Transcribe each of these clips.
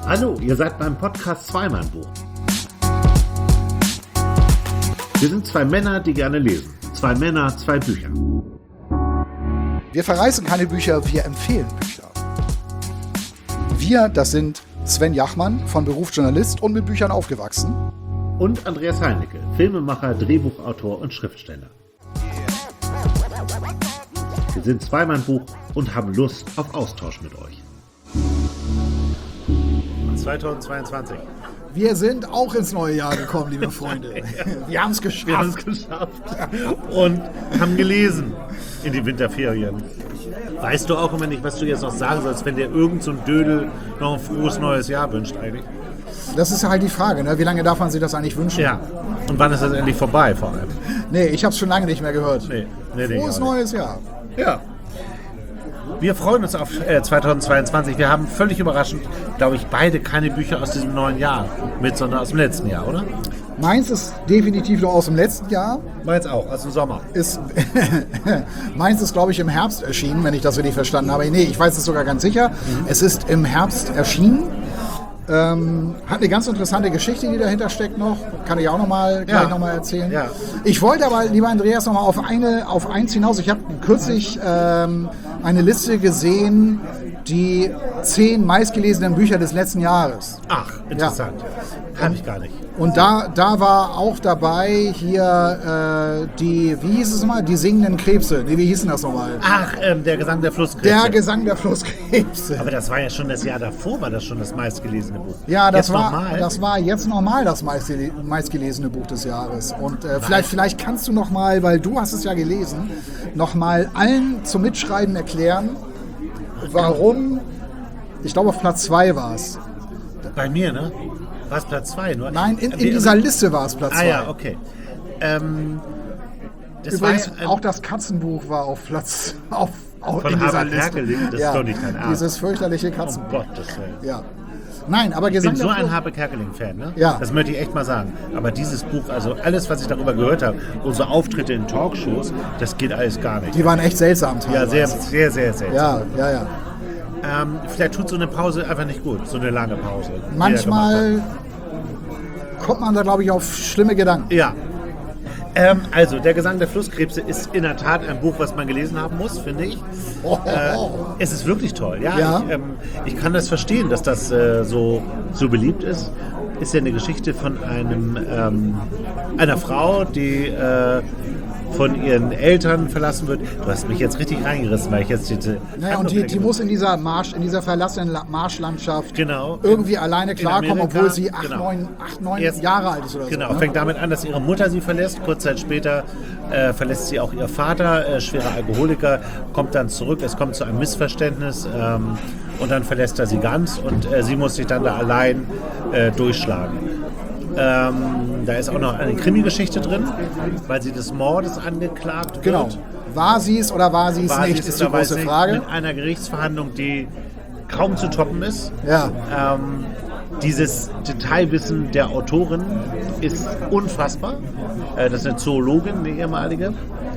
Hallo, ihr seid beim Podcast Zweimann-Buch. Wir sind zwei Männer, die gerne lesen. Zwei Männer, zwei Bücher. Wir verreißen keine Bücher, wir empfehlen Bücher. Wir, das sind Sven Jachmann, von Beruf Journalist und mit Büchern aufgewachsen. Und Andreas Heinecke, Filmemacher, Drehbuchautor und Schriftsteller. Wir sind Zweimann-Buch und haben Lust auf Austausch mit euch. 2022. Wir sind auch ins neue Jahr gekommen, liebe Freunde. Wir haben es geschafft. Wir haben es geschafft. Und haben gelesen in die Winterferien. Weißt du auch immer nicht, was du jetzt noch sagen sollst, wenn dir irgend so ein Dödel noch ein frohes neues Jahr wünscht eigentlich? Das ist halt die Frage, ne? Wie lange darf man sich das eigentlich wünschen? Ja. Und wann ist das endlich vorbei vor allem? Nee, ich habe es schon lange nicht mehr gehört. Nee, frohes neues Jahr. Ja. Wir freuen uns auf 2022. Wir haben völlig überraschend, glaube ich, beide keine Bücher aus diesem neuen Jahr mit, sondern aus dem letzten Jahr, oder? Meins ist definitiv noch aus dem letzten Jahr. Meins auch, aus dem Sommer. Meins ist, glaube ich, im Herbst erschienen, wenn ich das richtig verstanden habe. Nee, ich weiß es sogar ganz sicher. Es ist im Herbst erschienen. Hat eine ganz interessante Geschichte, die dahinter steckt noch. Kann ich auch gleich noch mal erzählen. Ja. Ich wollte aber, lieber Andreas, noch mal auf eins hinaus. Ich habe kürzlich eine Liste gesehen, die 10 meistgelesenen Bücher des letzten Jahres. Ach, interessant. Ja. Habe ich gar nicht. Und da war auch dabei hier wie hieß es nochmal? Die singenden Krebse. Nee, wie hieß denn das nochmal? Ach, der Gesang der Flusskrebse. Der Gesang der Flusskrebse. Aber das war ja schon das Jahr davor, war das schon das meistgelesene Buch. Ja, das war jetzt nochmal das meistgelesene Buch des Jahres. Und vielleicht kannst du nochmal, weil du hast es ja gelesen, nochmal allen zum Mitschreiben erklären, warum, ich glaube auf Platz 2 war es. Bei mir, ne? War es Platz 2? Nein, in dieser Liste war es Platz 2. Ah ja, okay. Das übrigens, war auch das Katzenbuch war auf Platz von in dieser Herbert Liste. Kerkeling, das ist doch nicht dein Ernst. Dieses fürchterliche Katzenbuch. Um Gottes Willen. Ja. Nein, aber ich bin so ein Herbert Kerkeling-Fan, ne? Ja. Das möchte ich echt mal sagen. Aber dieses Buch, also alles, was ich darüber gehört habe, unsere Auftritte in Talkshows, das geht alles gar nicht. Die waren echt seltsam teilweise. Ja, sehr, sehr seltsam. Ja. Vielleicht tut so eine Pause einfach nicht gut, so eine lange Pause. Manchmal kommt man da, glaube ich, auf schlimme Gedanken. Ja. Also, der Gesang der Flusskrebse ist in der Tat ein Buch, was man gelesen haben muss, finde ich. Es ist wirklich toll. Ja. Ich kann das verstehen, dass das so beliebt ist. Ist ja eine Geschichte von einer Frau, die von ihren Eltern verlassen wird. Du hast mich jetzt richtig reingerissen, weil ich jetzt diese... Naja, und die muss in dieser verlassenen Marschlandschaft irgendwie alleine klarkommen, obwohl sie 8, 9 Jahre alt ist oder so. Genau, fängt damit an, dass ihre Mutter sie verlässt. Kurz Zeit später verlässt sie auch ihr Vater, schwerer Alkoholiker, kommt dann zurück. Es kommt zu einem Missverständnis und dann verlässt er sie ganz und sie muss sich dann da allein durchschlagen. Da ist auch noch eine Krimi-Geschichte drin, weil sie des Mordes angeklagt wird. Genau. War sie es oder war sie es nicht, ist die große Frage. Mit einer Gerichtsverhandlung, die kaum zu toppen ist. Ja. Dieses Detailwissen der Autorin ist unfassbar. Das ist eine Zoologin, eine ehemalige.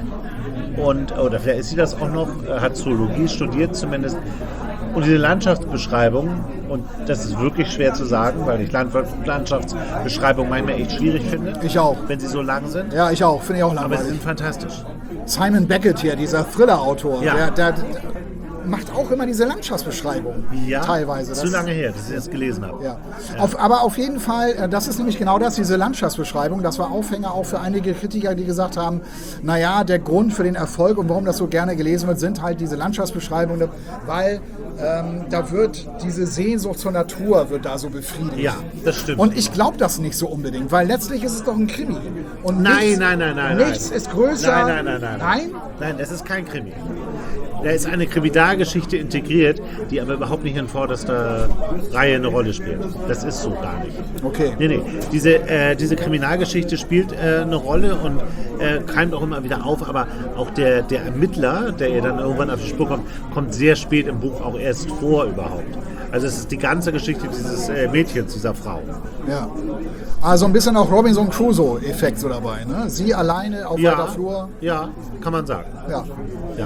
Oder vielleicht ist sie das auch noch, hat Zoologie studiert zumindest. Und diese Landschaftsbeschreibung, und das ist wirklich schwer zu sagen, weil ich Landschaftsbeschreibungen manchmal echt schwierig finde. Ich auch. Wenn sie so lang sind. Ja, ich auch. Finde ich auch langweilig. Aber sie sind fantastisch. Simon Beckett hier, dieser Thriller-Autor, ja. der macht auch immer diese Landschaftsbeschreibungen. Ja, teilweise. Zu lange her, dass ich das gelesen habe. Ja. Aber auf jeden Fall, das ist nämlich genau das, diese Landschaftsbeschreibung, das war Aufhänger auch für einige Kritiker, die gesagt haben, naja, der Grund für den Erfolg und warum das so gerne gelesen wird, sind halt diese Landschaftsbeschreibungen, weil da wird diese Sehnsucht zur Natur wird da so befriedigt. Ja, das stimmt. Und ich glaube das nicht so unbedingt, weil letztlich ist es doch ein Krimi. Und nein. Nichts ist größer. Nein? Nein, das ist kein Krimi. Da ist eine Kriminalgeschichte integriert, die aber überhaupt nicht in vorderster Reihe eine Rolle spielt. Das ist so gar nicht. Okay. Nee. Diese Kriminalgeschichte spielt eine Rolle und keimt auch immer wieder auf, aber auch der Ermittler, der ihr dann irgendwann auf die Spur kommt sehr spät im Buch auch erst vor überhaupt. Also es ist die ganze Geschichte dieses Mädchens, dieser Frau. Ja. Also ein bisschen auch Robinson Crusoe-Effekt so dabei, ne? Sie alleine auf weiter Flur. Ja, kann man sagen. Ja.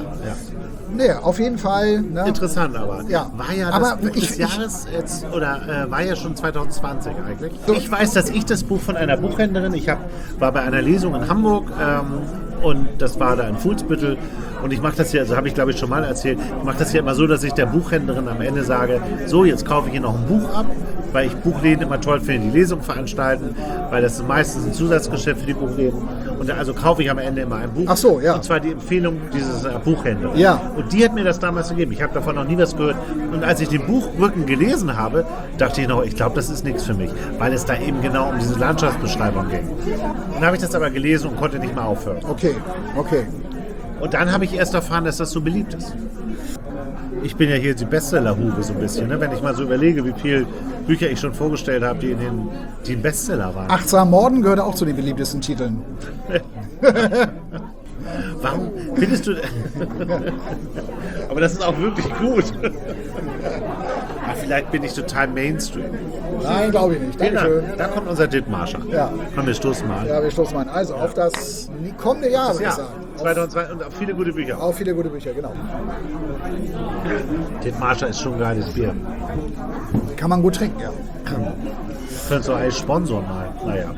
Nee, auf jeden Fall. Ne? Interessant, aber Ja. war ja Aber das Buch des Jahres jetzt, oder war ja schon 2020 eigentlich. Ich weiß, dass ich das Buch von einer Buchhändlerin, war bei einer Lesung in Hamburg und das war da in Fuhlsbüttel und ich mache das hier, also habe ich glaube ich schon mal erzählt, ich mache das hier immer so, dass ich der Buchhändlerin am Ende sage, so jetzt kaufe ich hier noch ein Buch ab, weil ich Buchläden immer toll finde, die Lesung veranstalten, weil das ist meistens ein Zusatzgeschäft für die Buchläden und also kaufe ich am Ende immer ein Buch. Ach so, ja. Und zwar die Empfehlung dieses Buchhändlers. Ja. Und die hat mir das damals gegeben. Ich habe davon noch nie was gehört. Und als ich den Buchrücken gelesen habe, dachte ich noch, ich glaube, das ist nichts für mich, weil es da eben genau um diese Landschaftsbeschreibung ging. Dann habe ich das aber gelesen und konnte nicht mehr aufhören. Okay. Und dann habe ich erst erfahren, dass das so beliebt ist. Ich bin ja hier die Bestseller-Hure so ein bisschen, ne? Wenn ich mal so überlege, wie viele Bücher ich schon vorgestellt habe, die ein Bestseller waren. Achtsam Morden gehört auch zu den beliebtesten Titeln. Warum findest du... Aber das ist auch wirklich gut. Vielleicht bin ich total Mainstream. Nein, glaube ich nicht. Dankeschön. Da kommt unser Dittmarscher. Ja. Komm, wir stoßen mal an. Ja, wir stoßen mal an. Also auf das kommende Jahr, würde ich sagen. 2002 und auf viele gute Bücher. Auch viele gute Bücher, genau. Dittmarscher ist schon ein geiles Bier. Kann man gut trinken, ja. Könntest du eigentlich sponsoren mal. Naja.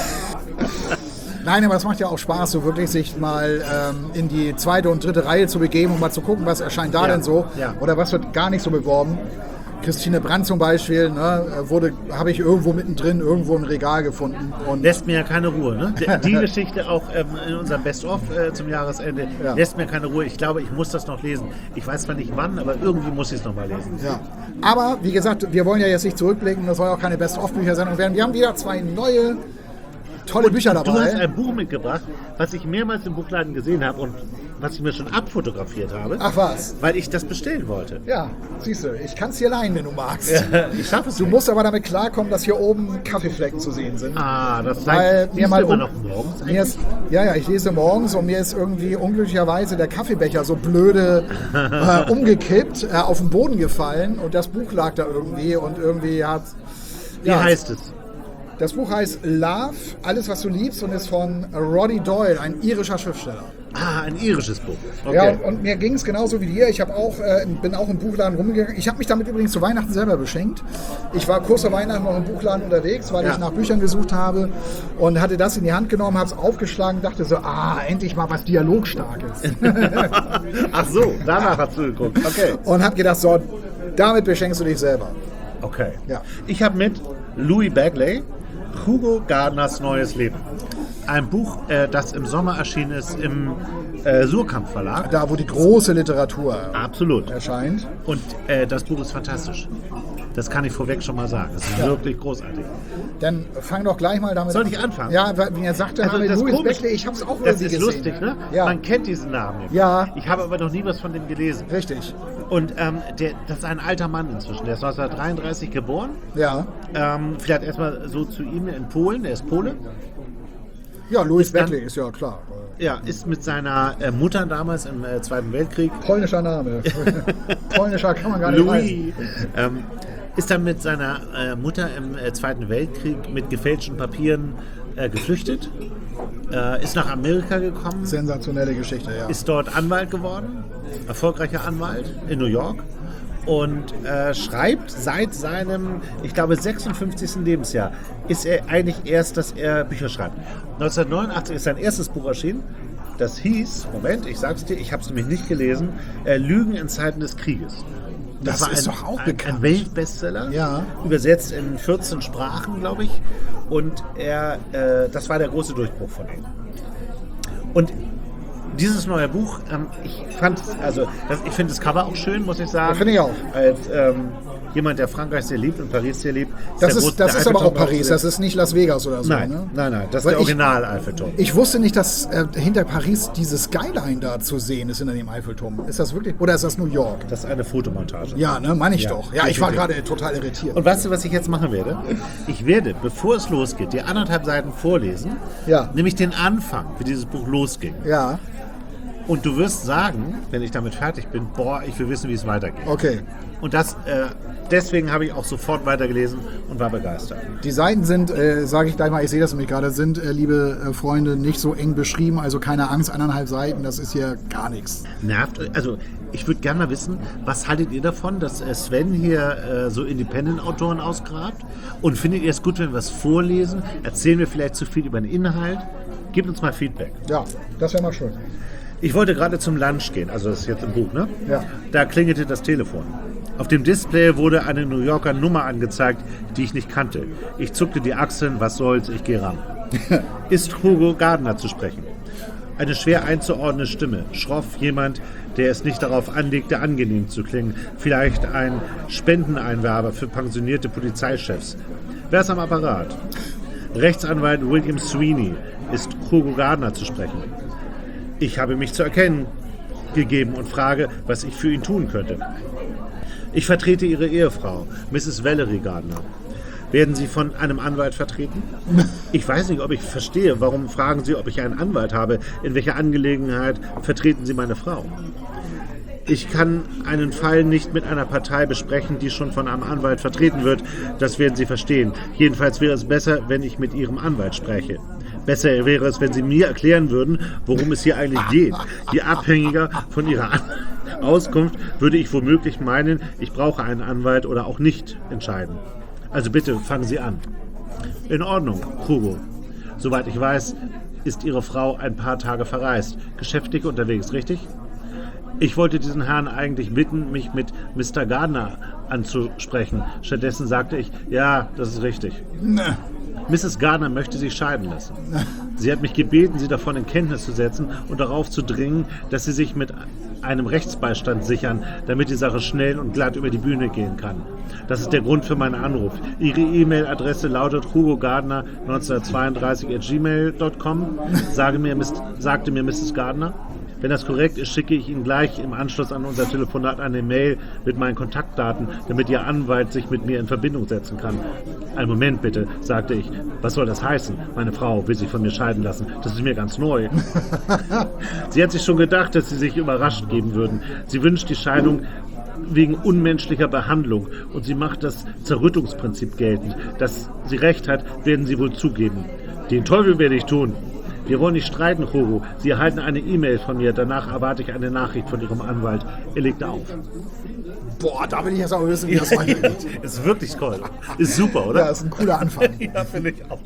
Nein, aber es macht ja auch Spaß, so wirklich sich mal in die zweite und dritte Reihe zu begeben und mal zu gucken, was erscheint da denn so. Ja. Oder was wird gar nicht so beworben. Christine Brandt zum Beispiel, ne, habe ich irgendwo mittendrin, irgendwo im Regal gefunden. Und lässt mir ja keine Ruhe. Ne? Die Geschichte auch in unserem Best-of zum Jahresende lässt mir keine Ruhe. Ich glaube, ich muss das noch lesen. Ich weiß zwar nicht wann, aber irgendwie muss ich es noch mal lesen. Ja. Aber wie gesagt, wir wollen ja jetzt nicht zurückblicken, das soll auch keine Best-of-Bücher-Sendung werden. Wir haben wieder 2 neue tolle Bücher dabei. Du hast ein Buch mitgebracht, was ich mehrmals im Buchladen gesehen habe und was ich mir schon abfotografiert habe. Ach was? Weil ich das bestellen wollte. Ja, siehst du, ich kann es dir leihen, wenn du magst. Ja, ich schaffe es. Du musst aber damit klarkommen, dass hier oben Kaffeeflecken zu sehen sind. Das weil heißt, mir mal immer noch morgens ich lese morgens und mir ist irgendwie unglücklicherweise der Kaffeebecher so blöde umgekippt, auf den Boden gefallen und das Buch lag da irgendwie und irgendwie hat... Wie heißt es? Das Buch heißt Love, alles was du liebst und ist von Roddy Doyle, ein irischer Schriftsteller. Ein irisches Buch. Okay. Ja, und mir ging es genauso wie dir. Ich bin auch im Buchladen rumgegangen. Ich habe mich damit übrigens zu Weihnachten selber beschenkt. Ich war kurz vor Weihnachten noch im Buchladen unterwegs, weil ich nach Büchern gesucht habe und hatte das in die Hand genommen, habe es aufgeschlagen, dachte so, endlich mal was Dialogstarkes. Ach so, danach hast du geguckt. Okay. Und habe gedacht, so, damit beschenkst du dich selber. Okay. Ja. Ich habe mit Louis Bagley Hugo Gardners Neues Leben. Ein Buch, das im Sommer erschienen ist im Suhrkamp Verlag. Da, wo die große Literatur Absolut. erscheint. Und das Buch ist fantastisch. Das kann ich vorweg schon mal sagen. Das ist wirklich großartig. Dann fang doch gleich mal damit an. Soll ich anfangen? Ja, wie er sagte, Also das Louis komisch, Bagley, ich habe es auch das irgendwie ist gesehen. lustig, ne? Ja. Man kennt diesen Namen nicht. Ja. Ich habe aber noch nie was von dem gelesen. Richtig. Und das ist ein alter Mann inzwischen. Der ist 1933 geboren. Ja. Vielleicht erstmal so zu ihm in Polen. Der ist Pole. Ja, Louis Bagley ist ja klar. Ja, ist mit seiner Mutter damals im Zweiten Weltkrieg. Polnischer Name. Polnischer kann man gar nicht Louis. Ist dann mit seiner Mutter im Zweiten Weltkrieg mit gefälschten Papieren geflüchtet. Ist nach Amerika gekommen. Sensationelle Geschichte, ja. Ist dort Anwalt geworden. Erfolgreicher Anwalt in New York. Und schreibt seit seinem, ich glaube, 56. Lebensjahr, ist er eigentlich erst, dass er Bücher schreibt. 1989 ist sein erstes Buch erschienen. Das hieß, Moment, ich sag's dir, ich habe es nämlich nicht gelesen, Lügen in Zeiten des Krieges. Das war ist doch auch bekannt. Ein Weltbestseller, ja. Übersetzt in 14 Sprachen, glaube ich. Und das war der große Durchbruch von ihm. Und dieses neue Buch, ich finde das Cover auch schön, muss ich sagen. Finde ich auch. Als jemand, der Frankreich sehr liebt und Paris sehr liebt. Das ist aber auch Paris, das ist nicht Las Vegas oder so. Nein, ne? nein, das ist der Original-Eiffelturm. Ich wusste nicht, dass hinter Paris dieses Skyline da zu sehen ist hinter dem Eiffelturm. Ist das wirklich, oder ist das New York? Das ist eine Fotomontage. Ja, ne, meine ich Ja, doch. Ja, ich war gerade total irritiert. Und weißt du, was ich jetzt machen werde? Ich werde, bevor es losgeht, die 1,5 Seiten vorlesen, Ja. nämlich den Anfang, wie dieses Buch losging. Ja. Und du wirst sagen, wenn ich damit fertig bin, boah, ich will wissen, wie es weitergeht. Okay. Und deswegen habe ich auch sofort weitergelesen und war begeistert. Die Seiten sind, sage ich gleich mal, ich sehe das nämlich gerade, sind, liebe Freunde, nicht so eng beschrieben, also keine Angst, 1,5 Seiten, das ist hier gar nichts. Nervt, also ich würde gerne mal wissen, was haltet ihr davon, dass Sven hier so Independent-Autoren ausgrabt? Und findet ihr es gut, wenn wir es vorlesen? Erzählen wir vielleicht zu viel über den Inhalt? Gebt uns mal Feedback. Ja, das wäre mal schön. Ich wollte gerade zum Lunch gehen, also das ist jetzt im Buch, ne? Ja. Da klingelte das Telefon. Auf dem Display wurde eine New Yorker Nummer angezeigt, die ich nicht kannte. Ich zuckte die Achseln, was soll's, ich gehe ran. Ist Hugo Gardner zu sprechen? Eine schwer einzuordnende Stimme, schroff, jemand, der es nicht darauf anlegte, angenehm zu klingen. Vielleicht ein Spendeneinwerber für pensionierte Polizeichefs. Wer ist am Apparat? Rechtsanwalt William Sweeney. Ist Hugo Gardner zu sprechen? Ich habe mich zu erkennen gegeben und frage, was ich für ihn tun könnte. Ich vertrete Ihre Ehefrau, Mrs. Valerie Gardner. Werden Sie von einem Anwalt vertreten? Ich weiß nicht, ob ich verstehe. Warum fragen Sie, ob ich einen Anwalt habe? In welcher Angelegenheit vertreten Sie meine Frau? Ich kann einen Fall nicht mit einer Partei besprechen, die schon von einem Anwalt vertreten wird. Das werden Sie verstehen. Jedenfalls wäre es besser, wenn ich mit Ihrem Anwalt spreche. Besser wäre es, wenn Sie mir erklären würden, worum es hier eigentlich geht. Je abhängiger von Ihrer Auskunft würde ich womöglich meinen, ich brauche einen Anwalt oder auch nicht entscheiden. Also bitte, fangen Sie an. In Ordnung, Hugo. Soweit ich weiß, ist Ihre Frau ein paar Tage verreist. Geschäftlich unterwegs, richtig? Ich wollte diesen Herrn eigentlich bitten, mich mit Mr. Gardner anzusprechen. Stattdessen sagte ich, ja, das ist richtig. Mrs. Gardner möchte sich scheiden lassen. Sie hat mich gebeten, sie davon in Kenntnis zu setzen und darauf zu dringen, dass sie sich mit einem Rechtsbeistand sichern, damit die Sache schnell und glatt über die Bühne gehen kann. Das ist der Grund für meinen Anruf. Ihre E-Mail-Adresse lautet hugogardner1932@gmail.com, sagte mir Mrs. Gardner. Wenn das korrekt ist, schicke ich Ihnen gleich im Anschluss an unser Telefonat eine Mail mit meinen Kontaktdaten, damit Ihr Anwalt sich mit mir in Verbindung setzen kann. Einen Moment bitte, sagte ich. Was soll das heißen? Meine Frau will sich von mir scheiden lassen. Das ist mir ganz neu. Sie hat sich schon gedacht, dass Sie sich überrascht geben würden. Sie wünscht die Scheidung wegen unmenschlicher Behandlung und sie macht das Zerrüttungsprinzip geltend. Dass sie recht hat, werden Sie wohl zugeben. Den Teufel werde ich tun. Wir wollen nicht streiten, Hugo. Sie erhalten eine E-Mail von mir. Danach erwarte ich eine Nachricht von Ihrem Anwalt. Er legte auf. Boah, da bin ich jetzt auch wissen, wie das weitergeht. Ist wirklich toll. Ist super, oder? Ja, ist ein cooler Anfang. Ja, finde ich auch.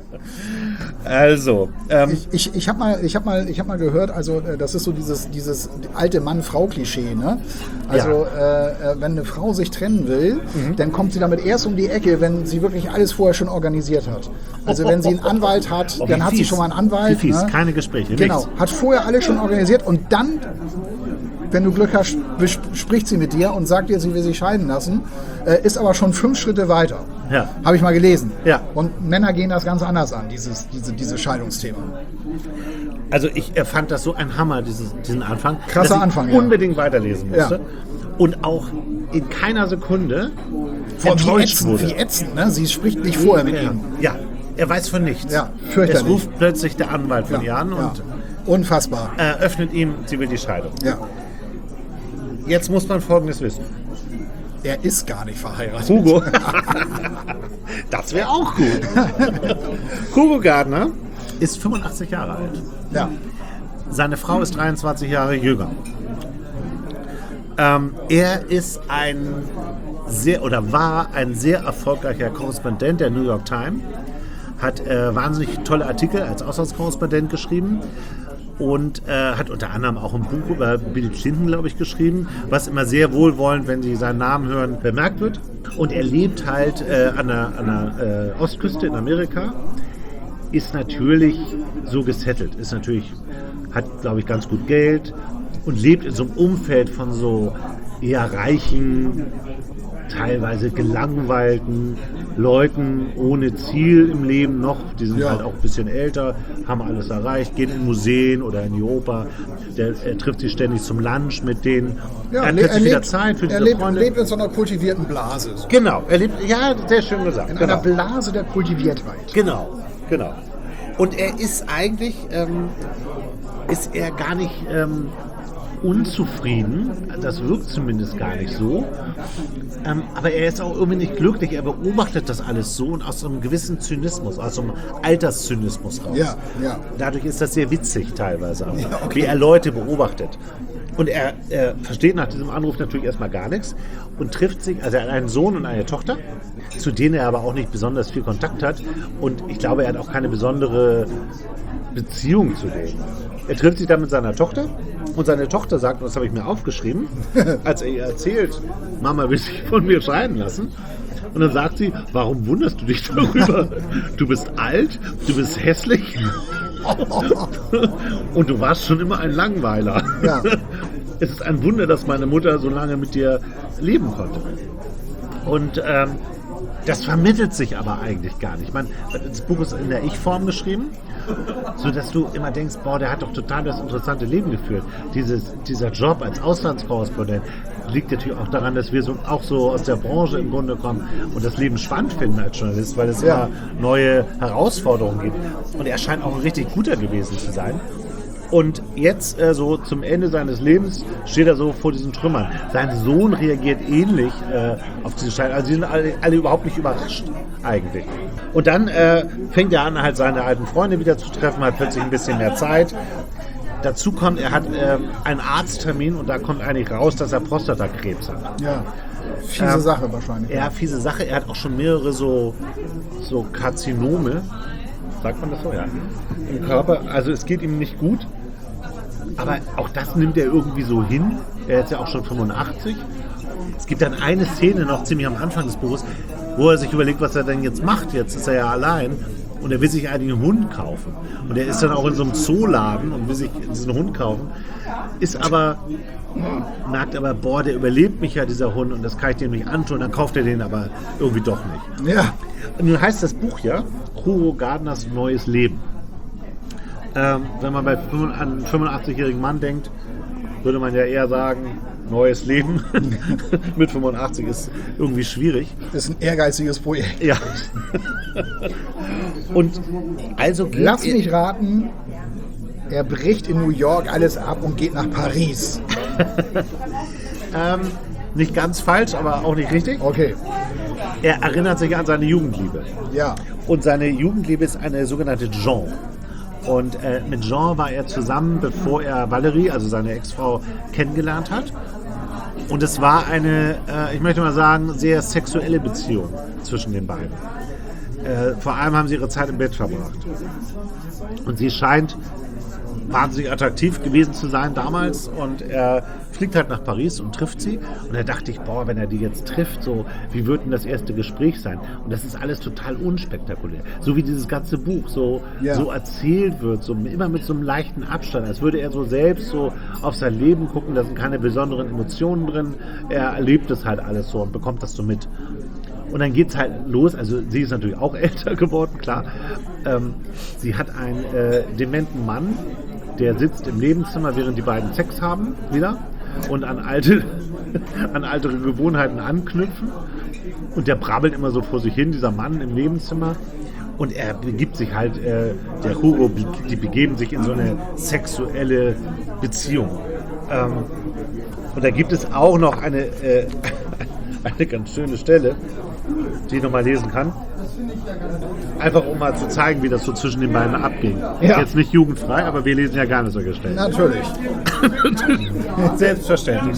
Also, ich hab mal gehört, also das ist so dieses alte Mann-Frau-Klischee, ne? Also wenn eine Frau sich trennen will, dann kommt sie damit erst um die Ecke, wenn sie wirklich alles vorher schon organisiert hat. Also wenn sie einen Anwalt hat, dann hat sie schon mal einen Anwalt. Wie fies, ne? Keine Gespräche, genau, nichts. hat vorher alles schon organisiert und dann, wenn du Glück hast, spricht sie mit dir und sagt dir, sie will sich scheiden lassen, ist aber schon 5 Schritte weiter. Ja. Habe ich mal gelesen. Ja. Und Männer gehen das ganz anders an, dieses Scheidungsthema. Also ich fand das so ein Hammer, diesen Anfang. Krasser dass ich Anfang, ja. unbedingt weiterlesen musste. Ja. Und auch in keiner Sekunde Wie enttäuscht wurde. ätzend, ne? Sie spricht nicht vorher mit ihm. Ja, er weiß von nichts. Ja, fürchterlich. Es ruft plötzlich der Anwalt von ihr an und unfassbar. eröffnet ihm, sie will die Scheidung. Ja. Jetzt muss man Folgendes wissen. Er ist gar nicht verheiratet. Hugo. Das wäre auch gut. Hugo Gardner ist 85 Jahre alt. Ja. Seine Frau ist 23 Jahre jünger. Er ist war ein sehr erfolgreicher Korrespondent der New York Times, hat wahnsinnig tolle Artikel als Auslandskorrespondent geschrieben und hat unter anderem auch ein Buch über Bill Clinton, glaube ich, geschrieben, was immer sehr wohlwollend, wenn Sie seinen Namen hören, bemerkt wird. Und er lebt halt an der Ostküste in Amerika, ist natürlich so gesettelt, hat, glaube ich, ganz gut Geld und lebt in so einem Umfeld von so eher reichen, teilweise gelangweilten Leuten ohne Ziel im Leben noch. Die sind halt auch ein bisschen älter, haben alles erreicht, gehen in Museen oder in die Oper. Er trifft sich ständig zum Lunch mit denen. Ja, er hat plötzlich wieder Zeit für diese Freunde. Er lebt in so einer kultivierten Blase. So. Genau, er lebt, ja, sehr schön gesagt. In einer Blase der Kultiviertheit. Genau. Und er ist eigentlich ist er gar nicht unzufrieden, das wirkt zumindest gar nicht so, aber er ist auch irgendwie nicht glücklich, er beobachtet das alles so und aus so einem gewissen Zynismus, aus so einem Alterszynismus raus. Ja, ja. Dadurch ist das sehr witzig teilweise, auch, Ja, okay. wie er Leute beobachtet. Und er versteht nach diesem Anruf natürlich erstmal gar nichts und trifft sich, also er hat einen Sohn und eine Tochter, zu denen er aber auch nicht besonders viel Kontakt hat und ich glaube, er hat auch keine besondere Beziehung zu denen. Er trifft sich dann mit seiner Tochter und seine Tochter sagt, und das habe ich mir aufgeschrieben, als er ihr erzählt, Mama will sich von mir scheiden lassen. Und dann sagt sie, warum wunderst du dich darüber? Du bist alt, du bist hässlich und du warst schon immer ein Langweiler. Ja. Es ist ein Wunder, dass meine Mutter so lange mit dir leben konnte. Und das vermittelt sich aber eigentlich gar nicht. Das Buch ist in der Ich-Form geschrieben, sodass du immer denkst, boah, der hat doch total das interessante Leben geführt. Dieser Job als Auslandskorrespondent liegt natürlich auch daran, dass wir auch so aus der Branche im Grunde kommen und das Leben spannend finden als Journalist, weil es immer neue Herausforderungen gibt. Und er scheint auch ein richtig guter gewesen zu sein. Und jetzt, so zum Ende seines Lebens, steht er so vor diesen Trümmern. Sein Sohn reagiert ähnlich auf diese Scheidung. Also die sind alle überhaupt nicht überrascht, eigentlich. Und dann fängt er an, halt seine alten Freunde wieder zu treffen, hat plötzlich ein bisschen mehr Zeit. Dazu kommt, er hat einen Arzttermin und da kommt eigentlich raus, dass er Prostatakrebs hat. Ja, fiese Sache wahrscheinlich. Ja, fiese Sache. Er hat auch schon mehrere so Karzinome, sagt man das so, ja, im Körper. Also es geht ihm nicht gut. Aber auch das nimmt er irgendwie so hin. Er ist ja auch schon 85. Es gibt dann eine Szene noch ziemlich am Anfang des Buches, wo er sich überlegt, was er denn jetzt macht. Jetzt ist er ja allein und er will sich eigentlich einen Hund kaufen. Und er ist dann auch in so einem Zooladen und will sich diesen Hund kaufen. Merkt aber, boah, der überlebt mich ja, dieser Hund, und das kann ich dem nicht antun. Dann kauft er den aber irgendwie doch nicht. Ja. Und nun heißt das Buch ja Hugo Gardners neues Leben. Wenn man bei einen 85-jährigen Mann denkt, würde man ja eher sagen, neues Leben mit 85 ist irgendwie schwierig. Das ist ein ehrgeiziges Projekt. Ja. Und also Lass mich raten, er bricht in New York alles ab und geht nach Paris. Nicht ganz falsch, aber auch nicht richtig. Okay. Er erinnert sich an seine Jugendliebe. Ja. Und seine Jugendliebe ist eine sogenannte Jean. Und mit Jean war er zusammen, bevor er Valerie, also seine Ex-Frau, kennengelernt hat. Und es war eine, ich möchte mal sagen, sehr sexuelle Beziehung zwischen den beiden. Vor allem haben sie ihre Zeit im Bett verbracht. Und sie scheint wahnsinnig attraktiv gewesen zu sein damals, und er fliegt halt nach Paris und trifft sie, und da dachte ich, boah, wenn er die jetzt trifft, so, wie wird denn das erste Gespräch sein? Und das ist alles total unspektakulär, so wie dieses ganze Buch so erzählt wird, so immer mit so einem leichten Abstand, als würde er so selbst so auf sein Leben gucken, da sind keine besonderen Emotionen drin, er erlebt es halt alles so und bekommt das so mit. Und dann geht's halt los, also sie ist natürlich auch älter geworden, klar. Sie hat einen dementen Mann, der sitzt im Nebenzimmer, während die beiden Sex haben, wieder, und an ältere Gewohnheiten anknüpfen. Und der brabbelt immer so vor sich hin, dieser Mann im Nebenzimmer. Und er begibt sich halt, der Hugo, die begeben sich in so eine sexuelle Beziehung. Und da gibt es auch noch eine ganz schöne Stelle, die ich nochmal lesen kann. Einfach um mal zu zeigen, wie das so zwischen den beiden abging. Ja. Jetzt nicht jugendfrei, aber wir lesen ja gerne solche Stellen. Natürlich. Selbstverständlich.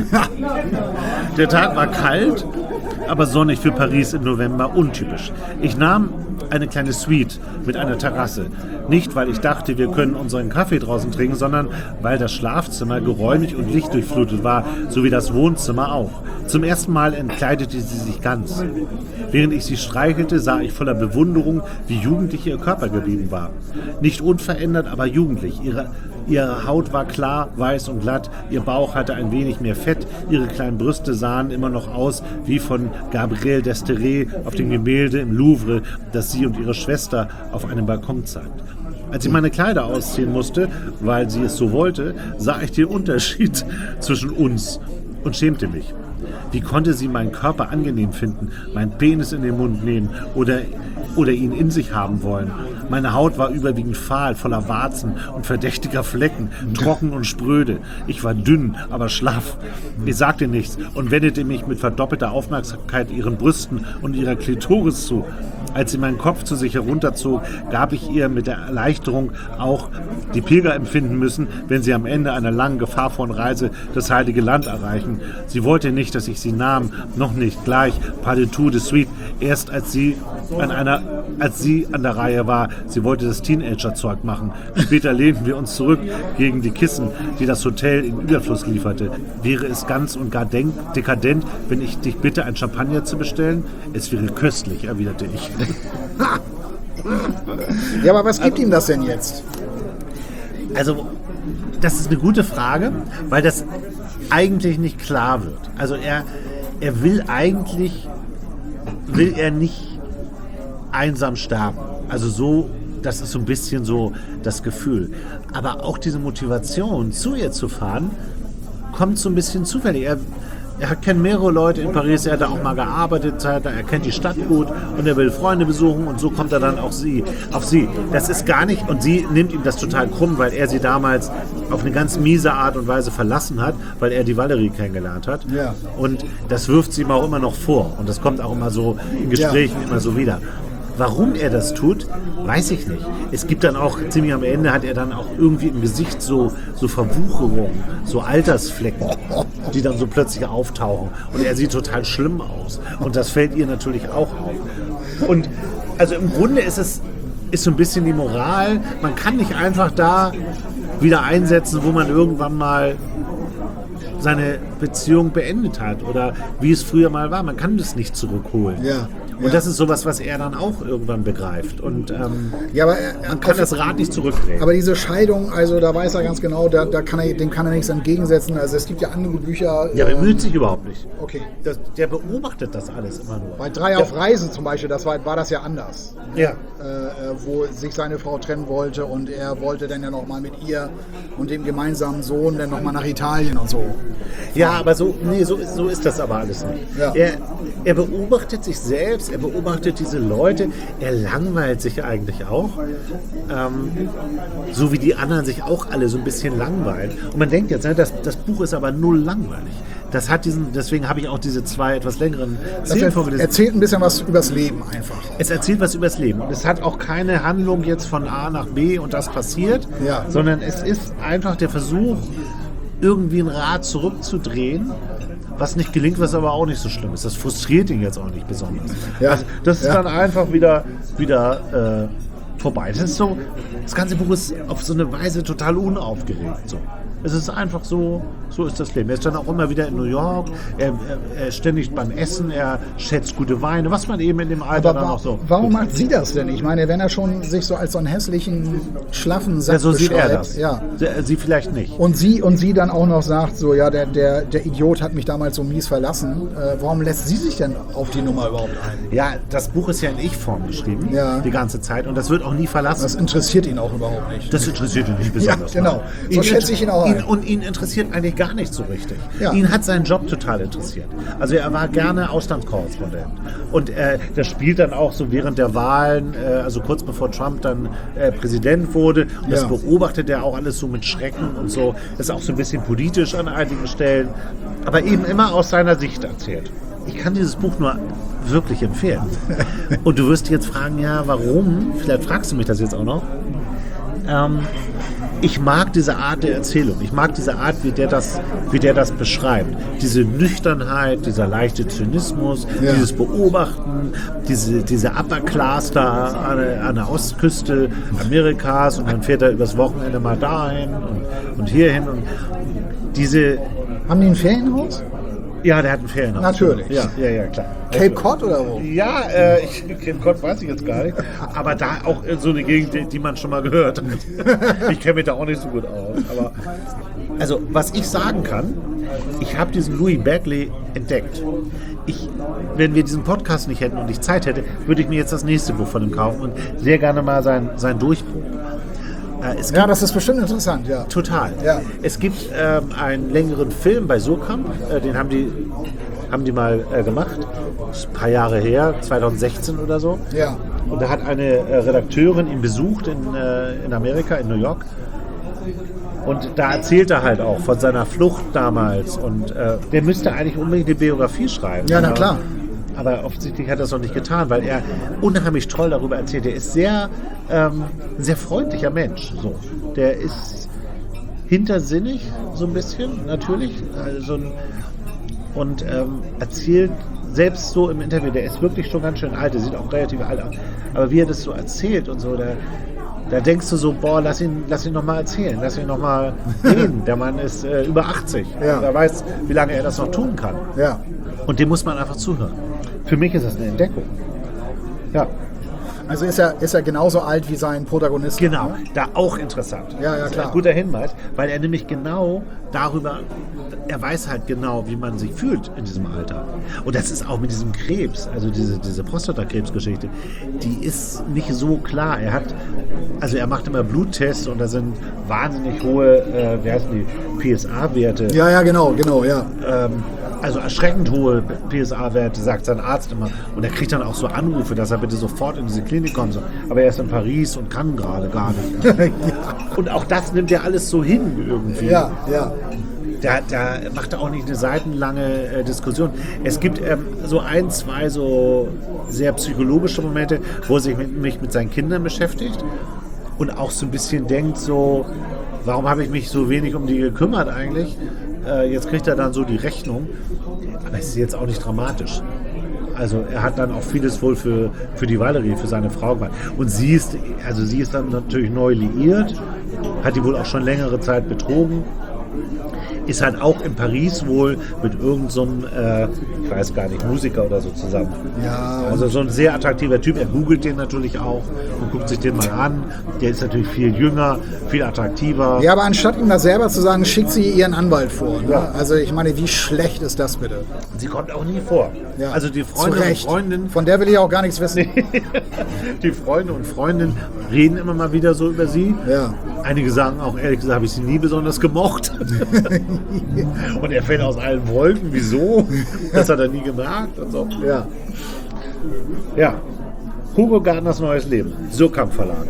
Der Tag war kalt, aber sonnig für Paris im November untypisch. Ich nahm eine kleine Suite mit einer Terrasse. Nicht, weil ich dachte, wir können unseren Kaffee draußen trinken, sondern weil das Schlafzimmer geräumig und lichtdurchflutet war, so wie das Wohnzimmer auch. Zum ersten Mal entkleidete sie sich ganz. Während ich sie streichelte, sah ich voller Bewunderung, wie jugendlich ihr Körper geblieben war. Nicht unverändert, aber jugendlich. Ihre Haut war klar, weiß und glatt, ihr Bauch hatte ein wenig mehr Fett, ihre kleinen Brüste sahen immer noch aus wie von Gabriel Desterret auf dem Gemälde im Louvre, das sie und ihre Schwester auf einem Balkon zeigt. Als ich meine Kleider ausziehen musste, weil sie es so wollte, sah ich den Unterschied zwischen uns und schämte mich. Wie konnte sie meinen Körper angenehm finden, meinen Penis in den Mund nehmen oder ihn in sich haben wollen? Meine Haut war überwiegend fahl, voller Warzen und verdächtiger Flecken, trocken und spröde. Ich war dünn, aber schlaff. Ich sagte nichts und wendete mich mit verdoppelter Aufmerksamkeit ihren Brüsten und ihrer Klitoris zu. Als sie meinen Kopf zu sich herunterzog, gab ich ihr mit der Erleichterung auch, die Pilger empfinden müssen, wenn sie am Ende einer langen, gefahrvollen Reise das Heilige Land erreichen. Sie wollte nicht, dass ich sie nahm, noch nicht gleich, pas du tout de suite, erst als sie an der Reihe war. Sie wollte das Teenager-Zeug machen. Später lehnten wir uns zurück gegen die Kissen, die das Hotel in Überfluss lieferte. Wäre es ganz und gar dekadent, wenn ich dich bitte, ein Champagner zu bestellen? Es wäre köstlich, erwiderte ich. Ja, aber was gibt ihm das denn jetzt? Also, das ist eine gute Frage, weil das eigentlich nicht klar wird. Also er will er nicht einsam sterben. Also so, das ist so ein bisschen so das Gefühl. Aber auch diese Motivation, zu ihr zu fahren, kommt so ein bisschen zufällig. Er kennt mehrere Leute in Paris, er hat da auch mal gearbeitet, er kennt die Stadt gut und er will Freunde besuchen und so kommt er dann auf sie. Das ist gar nicht, und sie nimmt ihm das total krumm, weil er sie damals auf eine ganz miese Art und Weise verlassen hat, weil er die Valerie kennengelernt hat. Ja. Und das wirft sie ihm auch immer noch vor und das kommt auch immer so in Gesprächen immer so wieder. Warum er das tut, weiß ich nicht. Es gibt dann auch, ziemlich am Ende hat er dann auch irgendwie im Gesicht so Verwucherungen, so Altersflecken, die dann so plötzlich auftauchen. Und er sieht total schlimm aus. Und das fällt ihr natürlich auch auf. Und also im Grunde ist so ein bisschen die Moral, man kann nicht einfach da wieder einsetzen, wo man irgendwann mal seine Beziehung beendet hat oder wie es früher mal war. Man kann das nicht zurückholen. Ja. Und das ist sowas, was er dann auch irgendwann begreift. Und ja, aber man kann das Rad nicht zurückdrehen. Aber diese Scheidung, also da weiß er ganz genau, dem kann er nichts entgegensetzen. Also es gibt ja andere Bücher. Ja, er bemüht sich überhaupt nicht. Okay. Der beobachtet das alles immer nur. Bei 3 auf Reisen zum Beispiel, war das ja anders. Ja. Wo sich seine Frau trennen wollte und er wollte dann ja nochmal mit ihr und dem gemeinsamen Sohn dann nochmal nach Italien und so. Ja, aber so ist das aber alles nicht. Ja. Er beobachtet sich selbst, er beobachtet diese Leute, er langweilt sich eigentlich auch, so wie die anderen sich auch alle so ein bisschen langweilen. Und man denkt jetzt, das Buch ist aber null langweilig. Das hat deswegen habe ich auch diese 2 etwas längeren Szenen vorgelesen. Erzählt ein bisschen was übers Leben einfach. Es erzählt was übers Leben. Und es hat auch keine Handlung jetzt von A nach B und das passiert, sondern es ist einfach der Versuch, irgendwie ein Rad zurückzudrehen, was nicht gelingt, was aber auch nicht so schlimm ist. Das frustriert ihn jetzt auch nicht besonders. Ja. Also das ist dann einfach wieder vorbei. Das ganze Buch ist auf so eine Weise total unaufgeregt. So. Es ist einfach so ist das Leben. Er ist dann auch immer wieder in New York, er ist ständig beim Essen, er schätzt gute Weine, was man eben in dem Alter dann auch so... Warum macht sie das denn? Ich meine, wenn er schon sich so als so einen hässlichen, schlaffen Sack so sieht beschreibt, er das. Ja. Sie vielleicht nicht. Und sie dann auch noch sagt, so, ja, der Idiot hat mich damals so mies verlassen. Warum lässt sie sich denn auf die Nummer überhaupt ein? Ja, das Buch ist ja in Ich-Form geschrieben, die ganze Zeit, und das wird auch nie verlassen. Das interessiert ihn auch überhaupt nicht. Das interessiert ihn nicht besonders. Ja, genau. So schätze ich ihn auch ein. Und ihn interessiert eigentlich gar nicht so richtig. Ja. Ihn hat sein Job total interessiert. Also er war gerne Auslandskorrespondent. Und das spielt dann auch so während der Wahlen, also kurz bevor Trump dann Präsident wurde. Und das beobachtet er auch alles so mit Schrecken und so. Das ist auch so ein bisschen politisch an einigen Stellen. Aber eben immer aus seiner Sicht erzählt. Ich kann dieses Buch nur wirklich empfehlen. Und du wirst jetzt fragen, ja, warum? Vielleicht fragst du mich das jetzt auch noch. Ich mag diese Art der Erzählung. Ich mag diese Art, wie der das beschreibt. Diese Nüchternheit, dieser leichte Zynismus, dieses Beobachten, diese Upper Class da an der Ostküste Amerikas, und dann fährt er übers Wochenende mal dahin und hierhin. Und diese... Haben die ein Ferienhaus? Ja, der hat ein Ferienhaus. Natürlich. Ja, klar. Cape Cod oder wo? Ja, Cape Cod weiß ich jetzt gar nicht. Aber da auch so eine Gegend, die man schon mal gehört hat. Ich kenne mich da auch nicht so gut aus. Aber also, was ich sagen kann, ich habe diesen Louis Bagley entdeckt. Wenn wir diesen Podcast nicht hätten und ich Zeit hätte, würde ich mir jetzt das nächste Buch von ihm kaufen und sehr gerne mal sein Durchbruch. Das ist bestimmt interessant, ja. Total. Ja. Es gibt einen längeren Film bei Surkamp, den haben die mal gemacht, ein paar Jahre her, 2016 oder so. Ja. Und da hat eine Redakteurin ihn besucht in Amerika, in New York. Und da erzählt er halt auch von seiner Flucht damals. Und der müsste eigentlich unbedingt eine Biografie schreiben. Ja, na klar. Aber offensichtlich hat er es noch nicht getan, weil er unheimlich toll darüber erzählt. Er ist ein sehr freundlicher Mensch. So. Der ist hintersinnig, so ein bisschen, natürlich. Und erzählt selbst so im Interview, der ist wirklich schon ganz schön alt, der sieht auch relativ alt aus. Aber wie er das so erzählt und so, da denkst du so, boah, lass ihn noch mal erzählen, lass ihn noch mal reden. Der Mann ist über 80. Ja. Er weiß, wie lange er das noch tun kann. Ja. Und dem muss man einfach zuhören. Für mich ist das eine Entdeckung. Ja. Also ist er genauso alt wie sein Protagonist? Genau, da auch interessant. Ja, Das ist klar. ein guter Hinweis, weil er nämlich genau darüber, er weiß halt genau, wie man sich fühlt in diesem Alter. Und das ist auch mit diesem Krebs, also diese Prostatakrebsgeschichte, die ist nicht so klar. Er macht immer Bluttests und da sind wahnsinnig hohe, PSA-Werte. Ja, genau, ja. Also erschreckend hohe PSA-Werte, sagt sein Arzt immer. Und er kriegt dann auch so Anrufe, dass er bitte sofort in diese Klinik kommt. Aber er ist in Paris und kann gerade gar nicht. Ja. Und auch das nimmt er alles so hin irgendwie. Ja. Da macht er auch nicht eine seitenlange Diskussion. Es gibt so ein, zwei so sehr psychologische Momente, wo er sich mit seinen Kindern beschäftigt und auch so ein bisschen denkt so, warum habe ich mich so wenig um die gekümmert eigentlich? Jetzt kriegt er dann so die Rechnung, aber es ist jetzt auch nicht dramatisch. Also er hat dann auch vieles wohl für die Valerie, für seine Frau gemacht. Und sie ist dann natürlich neu liiert, hat die wohl auch schon längere Zeit betrogen. Ist halt auch in Paris wohl mit irgendeinem, so ich weiß gar nicht, Musiker oder so zusammen. Ja. Also so ein sehr attraktiver Typ. Er googelt den natürlich auch und guckt sich den mal an. Der ist natürlich viel jünger, viel attraktiver. Ja, aber anstatt ihm das selber zu sagen, schickt sie ihren Anwalt vor. Ne? Ja. Also ich meine, wie schlecht ist das bitte? Sie kommt auch nie vor. Ja. Also die Freunde und Freundinnen... Von der will ich auch gar nichts wissen. Die Freunde und Freundinnen reden immer mal wieder so über sie. Ja. Einige sagen auch, ehrlich gesagt, habe ich sie nie besonders gemocht. Und er fällt aus allen Wolken. Wieso? Das hat er nie gemerkt. Und so. Ja. Hugo Gardners neues Leben. Surkamp Verlag.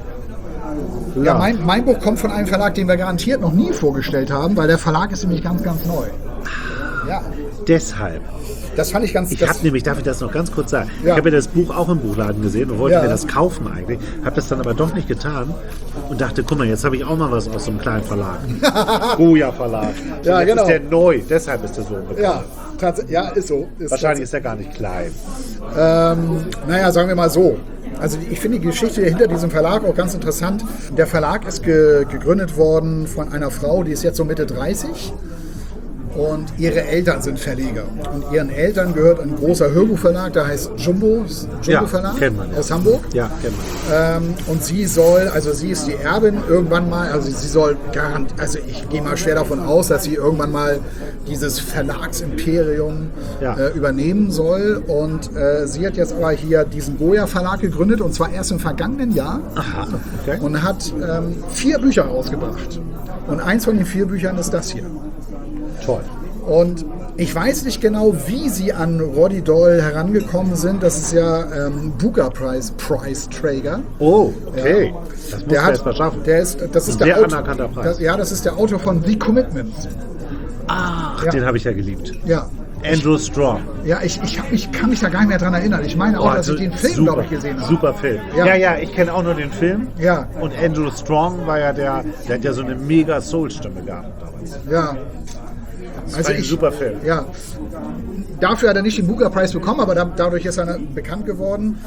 Ja, mein Buch kommt von einem Verlag, den wir garantiert noch nie vorgestellt haben, weil der Verlag ist nämlich ganz, ganz neu. Ja. Deshalb. Das fand ich ganz... darf ich das noch ganz kurz sagen? Ja. Ich habe ja das Buch auch im Buchladen gesehen und wollte mir das kaufen eigentlich. Habe das dann aber doch nicht getan und dachte, guck mal, jetzt habe ich auch mal was aus so einem kleinen Verlag. Goya Verlag. Ja, jetzt genau. ist der neu, deshalb ist der so bekannt. Ja, ist so. Wahrscheinlich ist er gar nicht klein. Sagen wir mal so. Also ich finde die Geschichte hinter diesem Verlag auch ganz interessant. Der Verlag ist gegründet worden von einer Frau, die ist jetzt so Mitte 30. Und ihre Eltern sind Verleger. Und ihren Eltern gehört ein großer Hörbuchverlag, der heißt Jumbo Verlag kennt man, aus Hamburg. Ja, kennt man. Und sie ist die Erbin irgendwann mal, also sie soll ich gehe mal schwer davon aus, dass sie irgendwann mal dieses Verlagsimperium übernehmen soll. Und sie hat jetzt aber hier diesen Goya Verlag gegründet, und zwar erst im vergangenen Jahr. Aha, okay. Und hat 4 Bücher rausgebracht. Und eins von den 4 Büchern ist das hier. Toll. Und ich weiß nicht genau, wie sie an Roddy Doyle herangekommen sind. Das ist ja Booker Prize-Träger. Oh, okay. Ja. Das muss er erst mal schaffen. Das ist der anerkannter Preis. Das ist der Autor von The Commitment. Ach, den habe ich ja geliebt. Ja. Andrew Strong. Ja, ich kann mich da gar nicht mehr dran erinnern. Ich meine auch, dass ich den Film, glaube ich, gesehen habe. Super Film. Ja, ich kenne auch nur den Film. Ja. Und Andrew Strong war ja der hat ja so eine mega Soul-Stimme gehabt damals. Ja. Das war ein super Film. Ja. Dafür hat er nicht den Booker Prize bekommen, aber dadurch ist er bekannt geworden.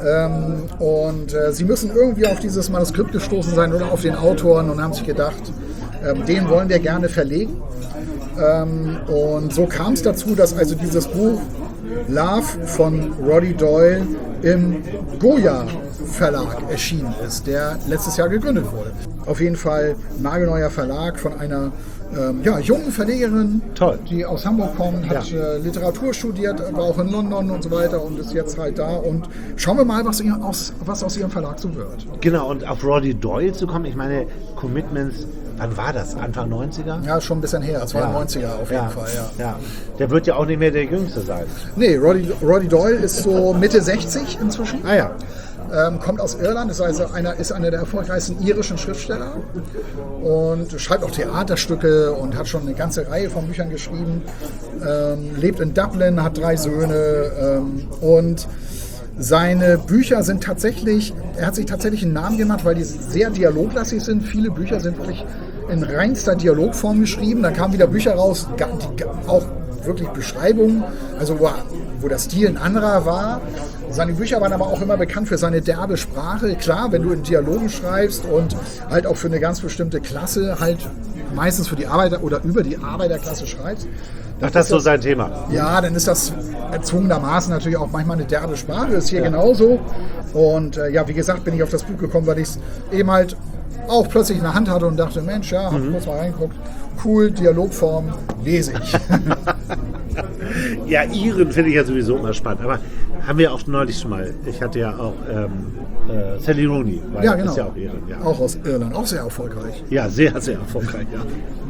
Sie müssen irgendwie auf dieses Manuskript gestoßen sein oder auf den Autoren und haben sich gedacht, den wollen wir gerne verlegen. Und so kam es dazu, dass also dieses Buch Love von Roddy Doyle im Goya Verlag erschienen ist, der letztes Jahr gegründet wurde. Auf jeden Fall nagelneuer Verlag von einer jungen Verlegerin, toll, die aus Hamburg kommt, hat Literatur studiert, war auch in London und so weiter und ist jetzt halt da. Und schauen wir mal, was aus ihrem Verlag so wird. Genau, und auf Roddy Doyle zu kommen, ich meine, Commitments, wann war das? Anfang 90er? Ja, schon ein bisschen her. Es war 90er auf jeden Fall, ja. Der wird ja auch nicht mehr der Jüngste sein. Nee, Roddy Doyle ist so Mitte 60 inzwischen. Ah ja. kommt aus Irland, ist einer der erfolgreichsten irischen Schriftsteller und schreibt auch Theaterstücke und hat schon eine ganze Reihe von Büchern geschrieben. Lebt in Dublin, hat 3 Söhne und seine Bücher sind tatsächlich, er hat sich tatsächlich einen Namen gemacht, weil die sehr dialoglastig sind. Viele Bücher sind wirklich in reinster Dialogform geschrieben. Dann kamen wieder Bücher raus, die auch wirklich Beschreibungen, also wo der Stil ein anderer war. Seine Bücher waren aber auch immer bekannt für seine derbe Sprache. Klar, wenn du in Dialogen schreibst und halt auch für eine ganz bestimmte Klasse, halt meistens für die Arbeiter oder über die Arbeiterklasse schreibst. Ach, das ist so sein Thema. Ja, dann ist das erzwungenermaßen natürlich auch manchmal eine derbe Sprache. Ist hier genauso. Und wie gesagt, bin ich auf das Buch gekommen, weil ich es eben halt auch plötzlich in der Hand hatte und dachte, Mensch, ja, hab kurz mal reingeguckt. Cool, Dialogform, lese ich. Ja, Iren finde ich ja sowieso immer spannend. Aber haben wir auch neulich schon mal. Ich hatte ja auch Sally Rooney. Ja, genau. Ist ja auch Iren. Ja. Auch aus Irland, auch sehr erfolgreich. Ja, sehr, sehr erfolgreich, ja.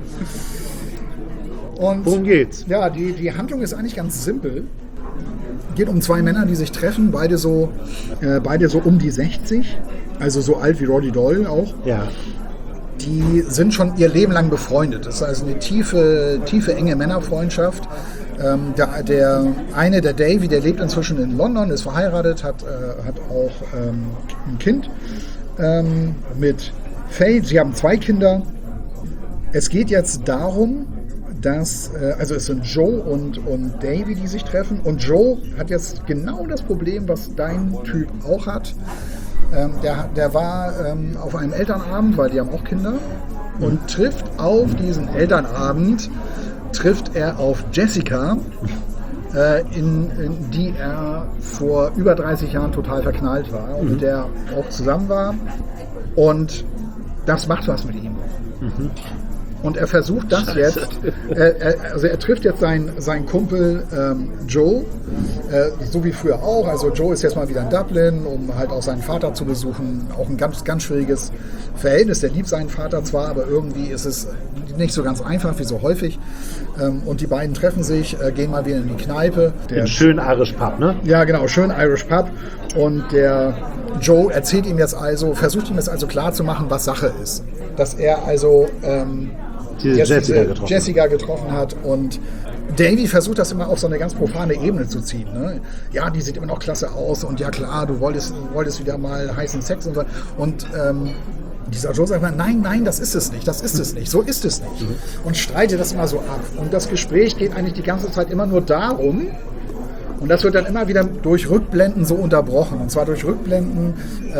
Und worum geht's? Ja, die Handlung ist eigentlich ganz simpel. Geht um 2 Männer, die sich treffen, beide so um die 60, also so alt wie Roddy Doyle auch. Ja. Die sind schon ihr Leben lang befreundet. Das ist also eine tiefe, enge Männerfreundschaft. Der eine, der Davy, der lebt inzwischen in London, ist verheiratet, hat auch ein Kind mit Faye. Sie haben 2 Kinder. Es geht jetzt darum, dass, also es sind Joe und Davy, die sich treffen. Und Joe hat jetzt genau das Problem, was dein Typ auch hat. Der war auf einem Elternabend, weil die haben auch Kinder, und trifft auf diesen Elternabend, auf Jessica, in die er vor über 30 Jahren total verknallt war und mit der auch zusammen war. Und das macht was mit ihm. Und er versucht das jetzt, er trifft jetzt seinen Kumpel Joe, so wie früher auch. Also Joe ist jetzt mal wieder in Dublin, um halt auch seinen Vater zu besuchen. Auch ein ganz, ganz schwieriges Verhältnis. Der liebt seinen Vater zwar, aber irgendwie ist es nicht so ganz einfach wie so häufig. Und die beiden treffen sich, gehen mal wieder in die Kneipe. Den schönen Irish Pub, ne? Ja, genau, schön Irish Pub. Und der Joe versucht ihm jetzt also klarzumachen, was Sache ist. Dass er also Jessica getroffen hat, und Davy versucht das immer auf so eine ganz profane Ebene zu ziehen. Ne? Ja, die sieht immer noch klasse aus und ja klar, du wolltest wieder mal heißen Sex und so. Und dieser Joe sagt, nein, das ist es nicht, so ist es nicht. Und streitet das immer so ab. Und das Gespräch geht eigentlich die ganze Zeit immer nur darum, und das wird dann immer wieder durch Rückblenden so unterbrochen. Und zwar durch Rückblenden,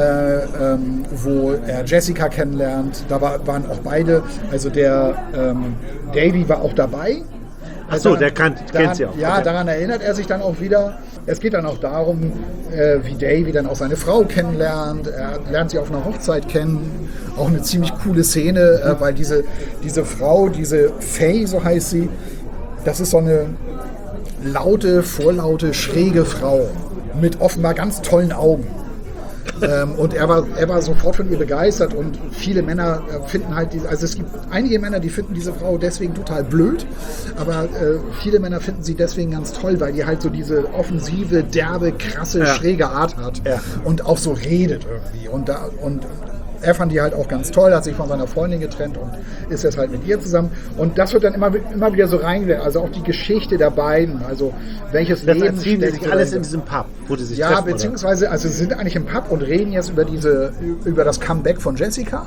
wo er Jessica kennenlernt. Da waren auch beide, also der Davy war auch dabei. Ach so, der kennt sie auch. Ja, okay. Daran erinnert er sich dann auch wieder. Es geht dann auch darum, wie Davy dann auch seine Frau kennenlernt. Er lernt sie auf einer Hochzeit kennen. Auch eine ziemlich coole Szene, weil diese Frau, diese Faye, so heißt sie, das ist so eine laute, vorlaute, schräge Frau mit offenbar ganz tollen Augen. Und er war sofort von ihr begeistert, und viele Männer finden halt, also es gibt einige Männer, die finden diese Frau deswegen total blöd, aber viele Männer finden sie deswegen ganz toll, weil die halt so diese offensive, derbe, krasse, schräge Art hat und auch so redet irgendwie. Und er fand die halt auch ganz toll, hat sich von seiner Freundin getrennt und ist jetzt halt mit ihr zusammen. Und das wird dann immer wieder so reingelegt. Also auch die Geschichte der beiden. Also welches das Leben erzählen die sich alles in diesem Pub, wo die sich treffen. Ja, beziehungsweise, also sie sind eigentlich im Pub und reden jetzt über das Comeback von Jessica.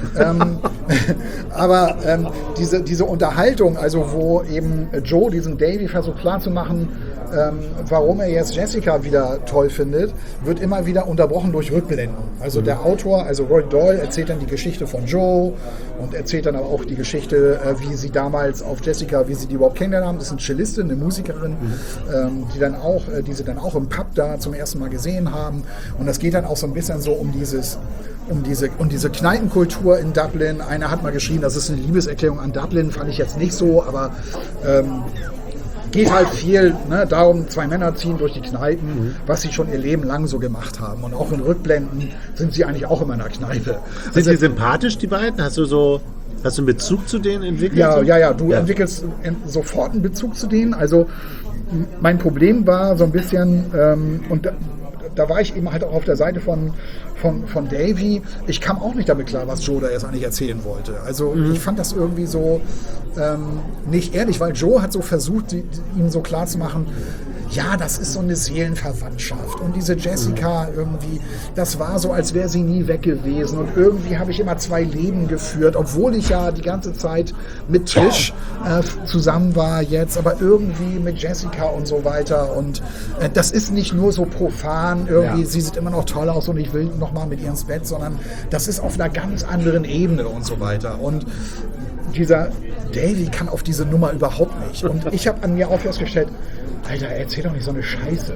Aber diese Unterhaltung, also wo eben Joe diesen Davy versucht klarzumachen, warum er jetzt Jessica wieder toll findet, wird immer wieder unterbrochen durch Rückblenden. Also der Autor, also Roy Doyle, erzählt dann die Geschichte von Joe und erzählt dann aber auch die Geschichte, wie sie damals auf Jessica, wie sie die überhaupt kennengelernt haben. Das ist eine Cellistin, eine Musikerin, die sie dann auch im Pub da zum ersten Mal gesehen haben. Und das geht dann auch so ein bisschen so um diese Kneipenkultur in Dublin. Einer hat mal geschrieben, das ist eine Liebeserklärung an Dublin, fand ich jetzt nicht so, aber geht halt viel darum, 2 Männer ziehen durch die Kneipen, was sie schon ihr Leben lang so gemacht haben. Und auch in Rückblenden sind sie eigentlich auch immer in der Kneipe. Sind die sympathisch, die beiden? Hast du einen Bezug zu denen entwickelt? Ja, du entwickelst sofort einen Bezug zu denen. Also mein Problem war so ein bisschen, und da war ich eben halt auch auf der Seite von Davy. Ich kam auch nicht damit klar, was Joe da jetzt eigentlich erzählen wollte. Also ich fand das irgendwie so nicht ehrlich, weil Joe hat so versucht, ihm so klar zu machen, ja, das ist so eine Seelenverwandtschaft. Und diese Jessica irgendwie, das war so, als wäre sie nie weg gewesen. Und irgendwie habe ich immer 2 Leben geführt, obwohl ich ja die ganze Zeit mit Trish zusammen war jetzt, aber irgendwie mit Jessica und so weiter. Und das ist nicht nur so profan, irgendwie, sie sieht immer noch toll aus und ich will nochmal mit ihr ins Bett, sondern das ist auf einer ganz anderen Ebene und so weiter. Und dieser Davy kann auf diese Nummer überhaupt nicht. Und ich habe an mir auch festgestellt, Alter, erzähl doch nicht so eine Scheiße.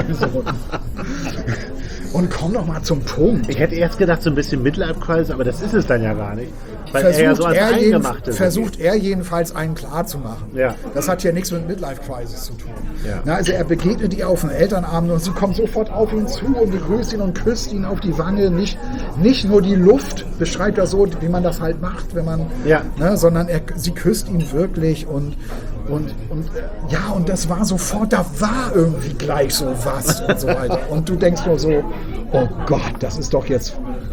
Und komm doch mal zum Punkt. Ich hätte erst gedacht, so ein bisschen Midlife-Crisis, aber das ist es dann ja gar nicht. Weil er ja so als Eingemachte versucht er jedenfalls einen klar zu machen. Ja. Das hat ja nichts mit Midlife-Crisis zu tun. Ja. Na, also er begegnet ihr auf dem Elternabend und sie kommt sofort auf ihn zu und begrüßt ihn und küsst ihn auf die Wange. Nicht nur die Luft beschreibt er so, wie man das halt macht, wenn man, sondern sie küsst ihn wirklich und das war sofort, da war irgendwie gleich so was und so weiter. Und du denkst nur so, oh Gott, das ist doch jetzt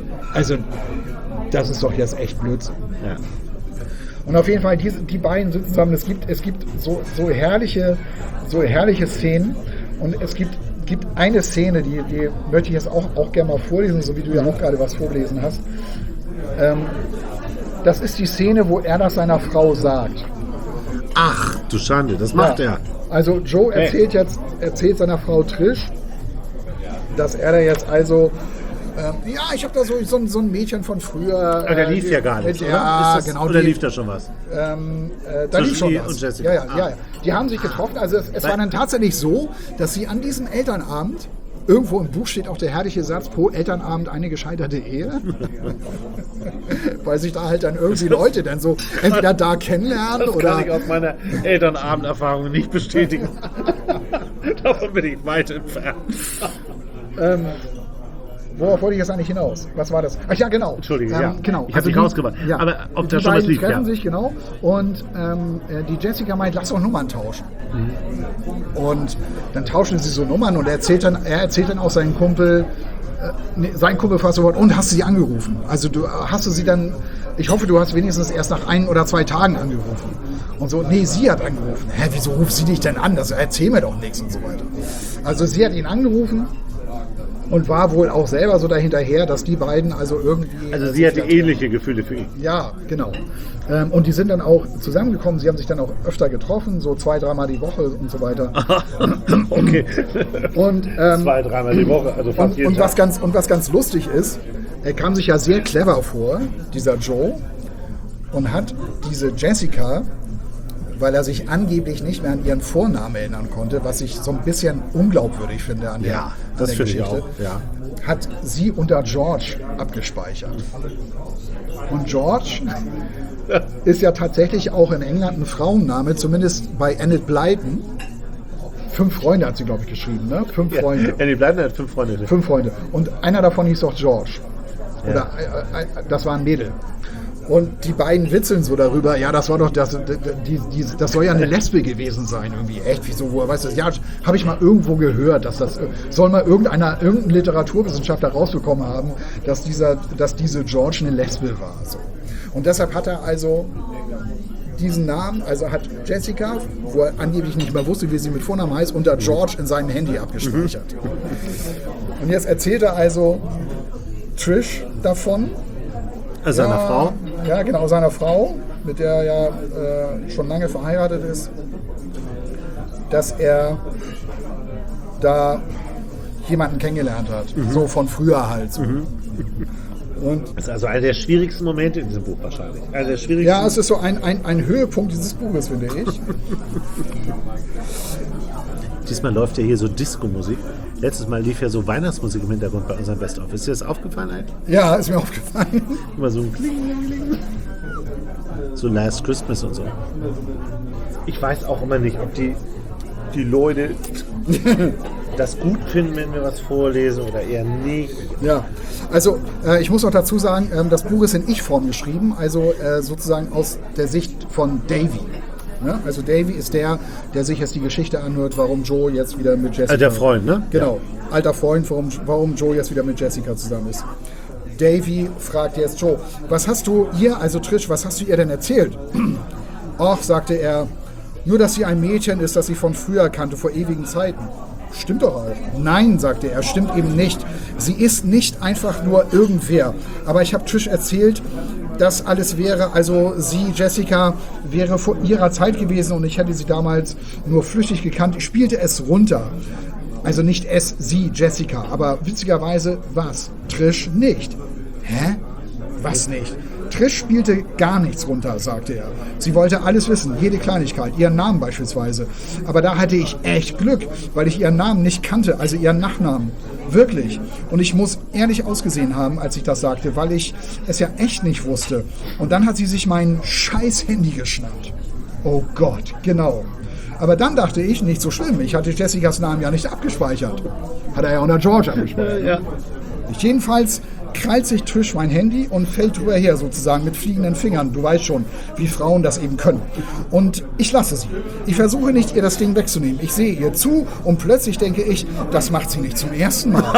echt Blödsinn. Ja. Und auf jeden Fall, die beiden sitzen zusammen, es gibt so herrliche Szenen und es gibt eine Szene, die möchte ich jetzt auch gerne mal vorlesen, so wie du ja auch gerade was vorgelesen hast. Das ist die Szene, wo er das seiner Frau sagt. Ach, du Schande, das macht er. Also Joe erzählt seiner Frau Trish, dass er da jetzt also ich habe da so ein Mädchen von früher. Aber der lief ja gar nicht, oder? Ja, genau. Oder lief da schon was? Da lief schon was. Und Jessica. Ja. Die haben sich getroffen. Also es war dann tatsächlich so, dass sie an diesem Elternabend, irgendwo im Buch steht auch der herrliche Satz, pro Elternabend eine gescheiterte Ehe. Weil sich da halt dann irgendwie Leute dann so entweder da kennenlernen das oder... kann ich aus meiner Elternabenderfahrung nicht bestätigen. Davon bin ich weit entfernt. Worauf wollte ich jetzt eigentlich hinaus? Was war das? Ach ja, genau. Entschuldige, genau. Ich habe dich rausgebracht. Ja. Aber ob da die schon was beiden lief, treffen sich, genau. Und die Jessica meint, lass doch Nummern tauschen. Und dann tauschen sie so Nummern und er erzählt dann auch seinen Kumpel, sein Kumpel fasst sofort, und hast du sie angerufen? Also hast du sie dann, ich hoffe, du hast wenigstens erst nach 1 oder 2 Tagen angerufen. Und so, nee, sie hat angerufen. Hä, wieso ruft sie dich denn an? Das erzähl mir doch nichts und so weiter. Also sie hat ihn angerufen. Und war wohl auch selber so dahinterher, dass die beiden also irgendwie... Also sie hatte ähnliche Gefühle für ihn. Ja, genau. Und die sind dann auch zusammengekommen, sie haben sich dann auch öfter getroffen, so 2-3 Mal die Woche und so weiter. Okay. Und, 2-3 Mal die Woche, also fast jeden Tag. Was ganz lustig ist, er kam sich ja sehr clever vor, dieser Joe, und hat diese Jessica, weil er sich angeblich nicht mehr an ihren Vornamen erinnern konnte, was ich so ein bisschen unglaubwürdig finde an der Geschichte, auch, hat sie unter George abgespeichert. Und George ist ja tatsächlich auch in England ein Frauenname, zumindest bei Enid Blyton. 5 Freunde hat sie, glaube ich, geschrieben, ne? 5 Freunde. Enid Blyton hat 5 Freunde. 5 Freunde. Und einer davon hieß auch George. Oder das war ein Mädel. Und die beiden witzeln so darüber, ja, das war doch, das soll ja eine Lesbe gewesen sein, irgendwie. Echt, wieso, woher weißt du das? Ja, habe ich mal irgendwo gehört, dass das, soll mal irgendein Literaturwissenschaftler rausbekommen haben, dass diese George eine Lesbe war. So. Und deshalb hat er also diesen Namen, also hat Jessica, wo er angeblich nicht mehr wusste, wie sie mit Vornamen heißt, unter George in seinem Handy abgespeichert. Und jetzt erzählt er also Trish davon. Seiner Frau? Ja, genau, seiner Frau, mit der er ja schon lange verheiratet ist, dass er da jemanden kennengelernt hat. So von früher halt. So. Und das ist also einer der schwierigsten Momente in diesem Buch wahrscheinlich. Einer der schwierigsten. Ja, es ist so ein Höhepunkt dieses Buches, finde ich. Diesmal läuft ja hier so Disco-Musik. Letztes Mal lief ja so Weihnachtsmusik im Hintergrund bei unserem Best-of. Ist dir das aufgefallen eigentlich? Ja, ist mir aufgefallen. Immer so ein Kling, Kling. So Last Christmas und so. Ich weiß auch immer nicht, ob die Leute das gut finden, wenn wir was vorlesen oder eher nicht. Ja, also ich muss noch dazu sagen, das Buch ist in Ich-Form geschrieben, also sozusagen aus der Sicht von Davy. Ne? Also Davy ist der sich jetzt die Geschichte anhört, warum Joe jetzt wieder mit Jessica... Der Freund, ne? Genau, alter Freund, warum Joe jetzt wieder mit Jessica zusammen ist. Davy fragt jetzt Joe, was hast du ihr, also Trish, was hast du ihr denn erzählt? Och, sagte er, nur, dass sie ein Mädchen ist, das sie von früher kannte, vor ewigen Zeiten. Stimmt doch auch. Nein, sagte er, stimmt eben nicht. Sie ist nicht einfach nur irgendwer. Aber ich habe Trish erzählt, dass alles wäre, also sie, Jessica, wäre vor ihrer Zeit gewesen und ich hätte sie damals nur flüchtig gekannt. Ich spielte es runter. Also nicht es, sie, Jessica. Aber witzigerweise was? Trish nicht. Hä? Was nicht? Trish spielte gar nichts runter, sagte er. Sie wollte alles wissen, jede Kleinigkeit, ihren Namen beispielsweise. Aber da hatte ich echt Glück, weil ich ihren Namen nicht kannte, also ihren Nachnamen. Wirklich. Und ich muss ehrlich ausgesehen haben, als ich das sagte, weil ich es ja echt nicht wusste. Und dann hat sie sich mein scheiß Handy geschnappt. Oh Gott, genau. Aber dann dachte ich, nicht so schlimm, ich hatte Jessicas Namen ja nicht abgespeichert. Hat er ja unter George abgespeichert. Ja. Jedenfalls krallt sich Trish mein Handy und fällt drüber her, sozusagen mit fliegenden Fingern. Du weißt schon, wie Frauen das eben können. Und ich lasse sie. Ich versuche nicht, ihr das Ding wegzunehmen. Ich sehe ihr zu und plötzlich denke ich, das macht sie nicht zum ersten Mal.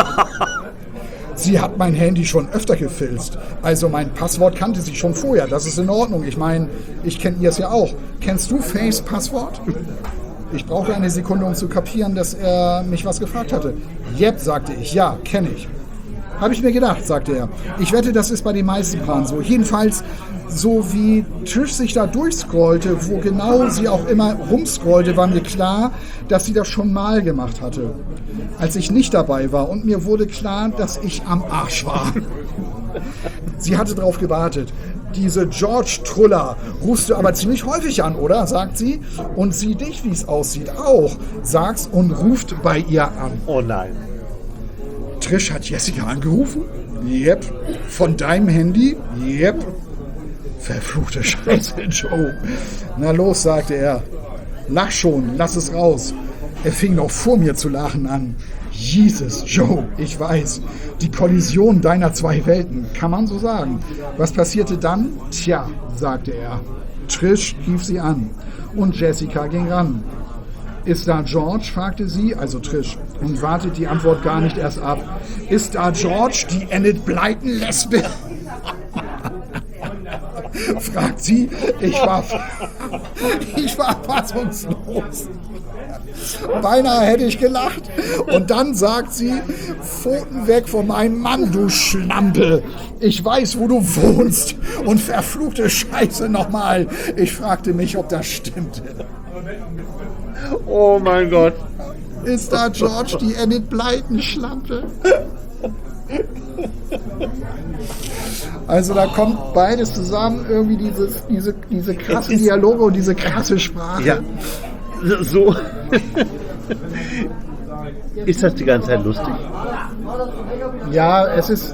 Sie hat mein Handy schon öfter gefilzt. Also mein Passwort kannte sie schon vorher. Das ist in Ordnung. Ich meine, ich kenne ihr es ja auch. Kennst du Fays Passwort? Ich brauchte eine Sekunde, um zu kapieren, dass er mich was gefragt hatte. Jep, sagte ich. Ja, kenne ich. Habe ich mir gedacht, sagte er. Ich wette, das ist bei den meisten Paaren so. Jedenfalls, so wie Trish sich da durchscrollte, wo genau sie auch immer rumscrollte, war mir klar, dass sie das schon mal gemacht hatte. Als ich nicht dabei war und mir wurde klar, dass ich am Arsch war. Sie hatte drauf gewartet. Diese George Truller rufst du aber ziemlich häufig an, oder? Sagt sie. Und sieh dich, wie es aussieht, auch. Sag's und ruft bei ihr an. Oh nein. Trish hat Jessica angerufen? Yep. Von deinem Handy? Yep. Verfluchte Scheiße, Joe. Na los, sagte er. Lach schon, lass es raus. Er fing noch vor mir zu lachen an. Jesus, Joe, ich weiß. Die Kollision deiner zwei Welten, kann man so sagen. Was passierte dann? Tja, sagte er. Trish rief sie an. Und Jessica ging ran. Ist da George? Fragte sie, also Trish, und wartet die Antwort gar nicht erst ab. Ist da George, die Enid Blyton-Lesbe? Fragt sie. Ich war fassungslos. Beinahe hätte ich gelacht. Und dann sagt sie, Pfoten weg von meinem Mann, du Schlampe. Ich weiß, wo du wohnst. Und verfluchte Scheiße nochmal. Ich fragte mich, ob das stimmte. Oh mein Gott. Ist da George, die Enid Blyton-Schlampe? Also da kommt beides zusammen, irgendwie diese krassen Dialoge und diese krasse Sprache. Ja, so. Ist das die ganze Zeit lustig? Ja, es ist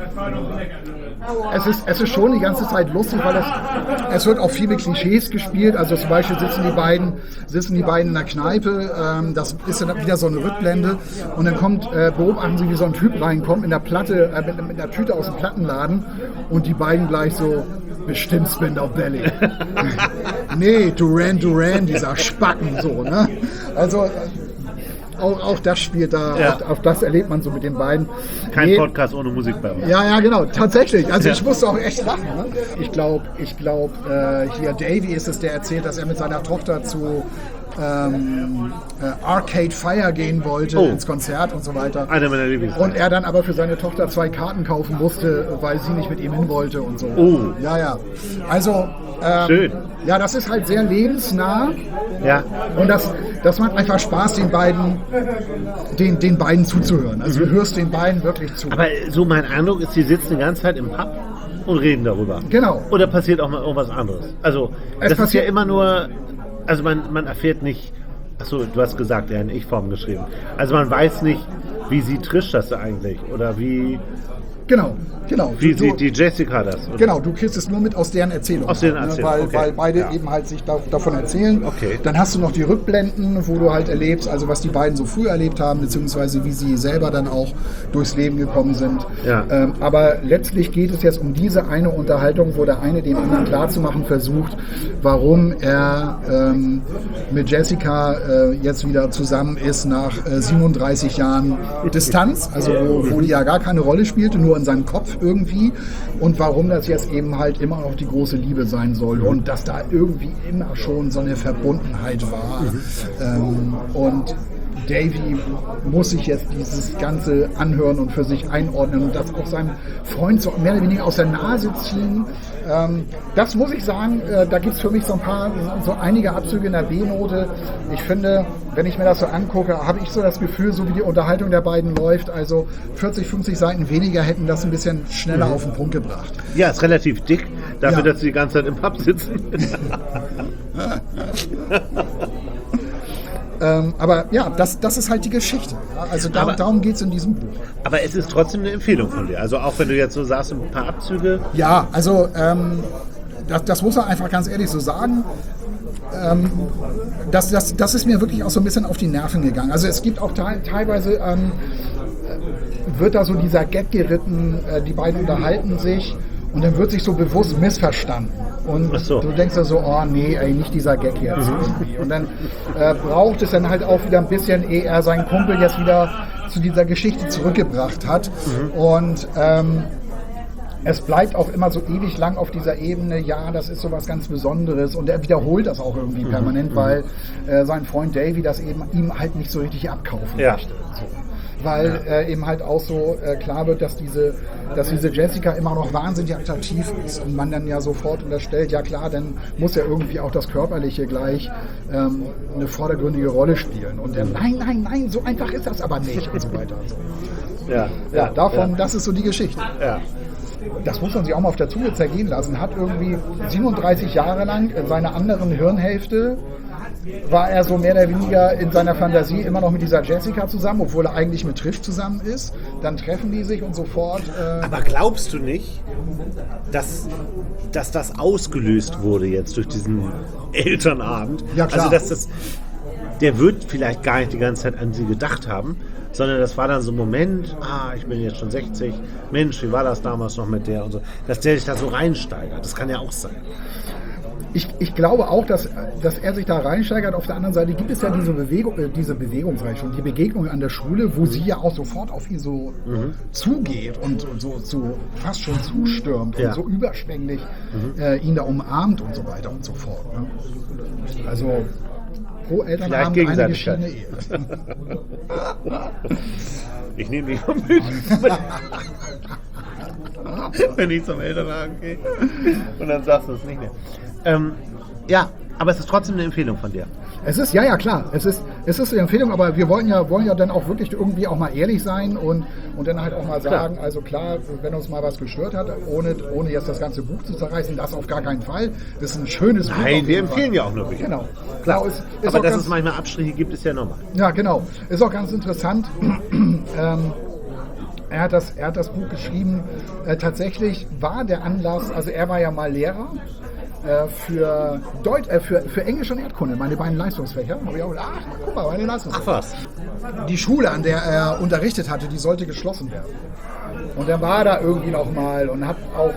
schon die ganze Zeit lustig, weil es wird auch viel mit Klischees gespielt. Also zum Beispiel sitzen die beiden in der Kneipe, das ist dann wieder so eine Rückblende und dann beobachten sie, wie so ein Typ reinkommt mit der Tüte aus dem Plattenladen und die beiden gleich so, bestimmt Spandau Ballet. Nee, Duran Duran, dieser Spacken so, ne? Also auch das spielt da, ja. Auch das erlebt man so mit den beiden. Kein Podcast ohne Musik bei uns. Ja, genau, tatsächlich. Also ich musste auch echt lachen. Ne? Ich glaube, hier Davy ist es, der erzählt, dass er mit seiner Tochter zu Arcade Fire gehen wollte ins Konzert und so weiter. Einer meiner Lieblings. Und er dann aber für seine Tochter 2 Karten kaufen musste, weil sie nicht mit ihm hin wollte und so. Oh. Ja. Also schön. Ja, das ist halt sehr lebensnah. Ja. Und das macht einfach Spaß, den beiden zuzuhören. Also du hörst den beiden wirklich zu. Aber so mein Eindruck ist, die sitzen die ganze Zeit im Pub und reden darüber. Genau. Oder passiert auch mal irgendwas anderes? Also das ist ja immer nur, also man erfährt nicht, achso, du hast gesagt, er hat in Ich-Form geschrieben. Also man weiß nicht, wie sieht Trish das eigentlich? Oder wie Genau. Wie die Jessica das? Oder? Genau, du kriegst es nur mit aus deren Erzählung. Aus deren Erzählung, weil beide eben halt sich davon erzählen. Okay. Dann hast du noch die Rückblenden, wo du halt erlebst, also was die beiden so früh erlebt haben, beziehungsweise wie sie selber dann auch durchs Leben gekommen sind. Ja. Aber letztlich geht es jetzt um diese eine Unterhaltung, wo der eine dem anderen klarzumachen versucht, warum er mit Jessica jetzt wieder zusammen ist nach 37 Jahren Distanz, also wo die ja gar keine Rolle spielte, nur in seinem Kopf irgendwie, und warum das jetzt eben halt immer noch die große Liebe sein soll und dass da irgendwie immer schon so eine Verbundenheit war. Und Davy muss sich jetzt dieses Ganze anhören und für sich einordnen und das auch seinem Freund so mehr oder weniger aus der Nase ziehen. Das muss ich sagen, da gibt es für mich so einige Abzüge in der B-Note. Ich finde, wenn ich mir das so angucke, habe ich so das Gefühl, so wie die Unterhaltung der beiden läuft, also 40, 50 Seiten weniger hätten das ein bisschen schneller auf den Punkt gebracht. Ja, ist relativ dick, dafür, dass sie die ganze Zeit im Pub sitzen. Aber ja, das ist halt die Geschichte. Ja? Also darum geht es in diesem Buch. Aber es ist trotzdem eine Empfehlung von dir. Also auch wenn du jetzt so sagst, ein paar Abzüge. Ja, also das muss man einfach ganz ehrlich so sagen. Das ist mir wirklich auch so ein bisschen auf die Nerven gegangen. Also es gibt auch teilweise, wird da so dieser Gag geritten, die beiden unterhalten sich und dann wird sich so bewusst missverstanden. Und so. Du denkst ja so, oh nee, ey, nicht dieser Gag jetzt. Und dann braucht es dann halt auch wieder ein bisschen, ehe er seinen Kumpel jetzt wieder zu dieser Geschichte zurückgebracht hat. Und es bleibt auch immer so ewig lang auf dieser Ebene, ja, das ist so was ganz Besonderes. Und er wiederholt das auch irgendwie permanent, weil sein Freund Davy das eben ihm halt nicht so richtig abkaufen möchte. So. Weil eben halt auch so klar wird, dass diese Jessica immer noch wahnsinnig attraktiv ist und man dann ja sofort unterstellt, ja klar, dann muss ja irgendwie auch das Körperliche gleich eine vordergründige Rolle spielen. Und dann, nein, so einfach ist das aber nicht und so weiter. Und so. Das ist so die Geschichte. Ja. Das muss man sich auch mal auf der Zunge zergehen lassen. Hat irgendwie 37 Jahre lang in seiner anderen Hirnhälfte war er so mehr oder weniger in seiner Fantasie immer noch mit dieser Jessica zusammen, obwohl er eigentlich mit Trish zusammen ist. Dann treffen die sich und sofort... Aber glaubst du nicht, dass das ausgelöst wurde jetzt durch diesen Elternabend? Ja, klar. Also, der wird vielleicht gar nicht die ganze Zeit an sie gedacht haben, sondern das war dann so ein Moment, ich bin jetzt schon 60, Mensch, wie war das damals noch mit der und so, dass der sich da so reinsteigert. Das kann ja auch sein. Ich glaube auch, dass er sich da reinsteigert. Auf der anderen Seite gibt es ja diese Bewegungsreichung, die Begegnung an der Schule, wo sie ja auch sofort auf ihn so zugeht und so fast schon zustürmt und so überschwänglich ihn da umarmt und so weiter und so fort. Ne? Also pro Elternabend eine geschiedene Ehe. Ich nehme dich mal mit. Wenn ich zum Elternabend gehe. Und dann sagst du es nicht mehr. Ja, aber es ist trotzdem eine Empfehlung von dir. Es ist, ja klar, es ist eine Empfehlung, aber wir wollen ja dann auch wirklich irgendwie auch mal ehrlich sein und dann halt auch mal sagen, also klar, wenn uns mal was gestört hat, ohne jetzt das ganze Buch zu zerreißen, das auf gar keinen Fall. Das ist ein schönes Buch. Nein, wir empfehlen ja auch nur Bücher. Genau. Klar, aber dass es manchmal Abstriche gibt, ist ja normal. Ja, genau. Ist auch ganz interessant. Er hat das Buch geschrieben. Tatsächlich war der Anlass, also er war ja mal Lehrer für Englisch und Erdkunde, meine beiden Leistungsfächer. Habe ich auch gedacht, guck mal, meine Leistungsfächer. Ach was. Die Schule, an der er unterrichtet hatte, die sollte geschlossen werden. Und er war da irgendwie noch mal und hat auch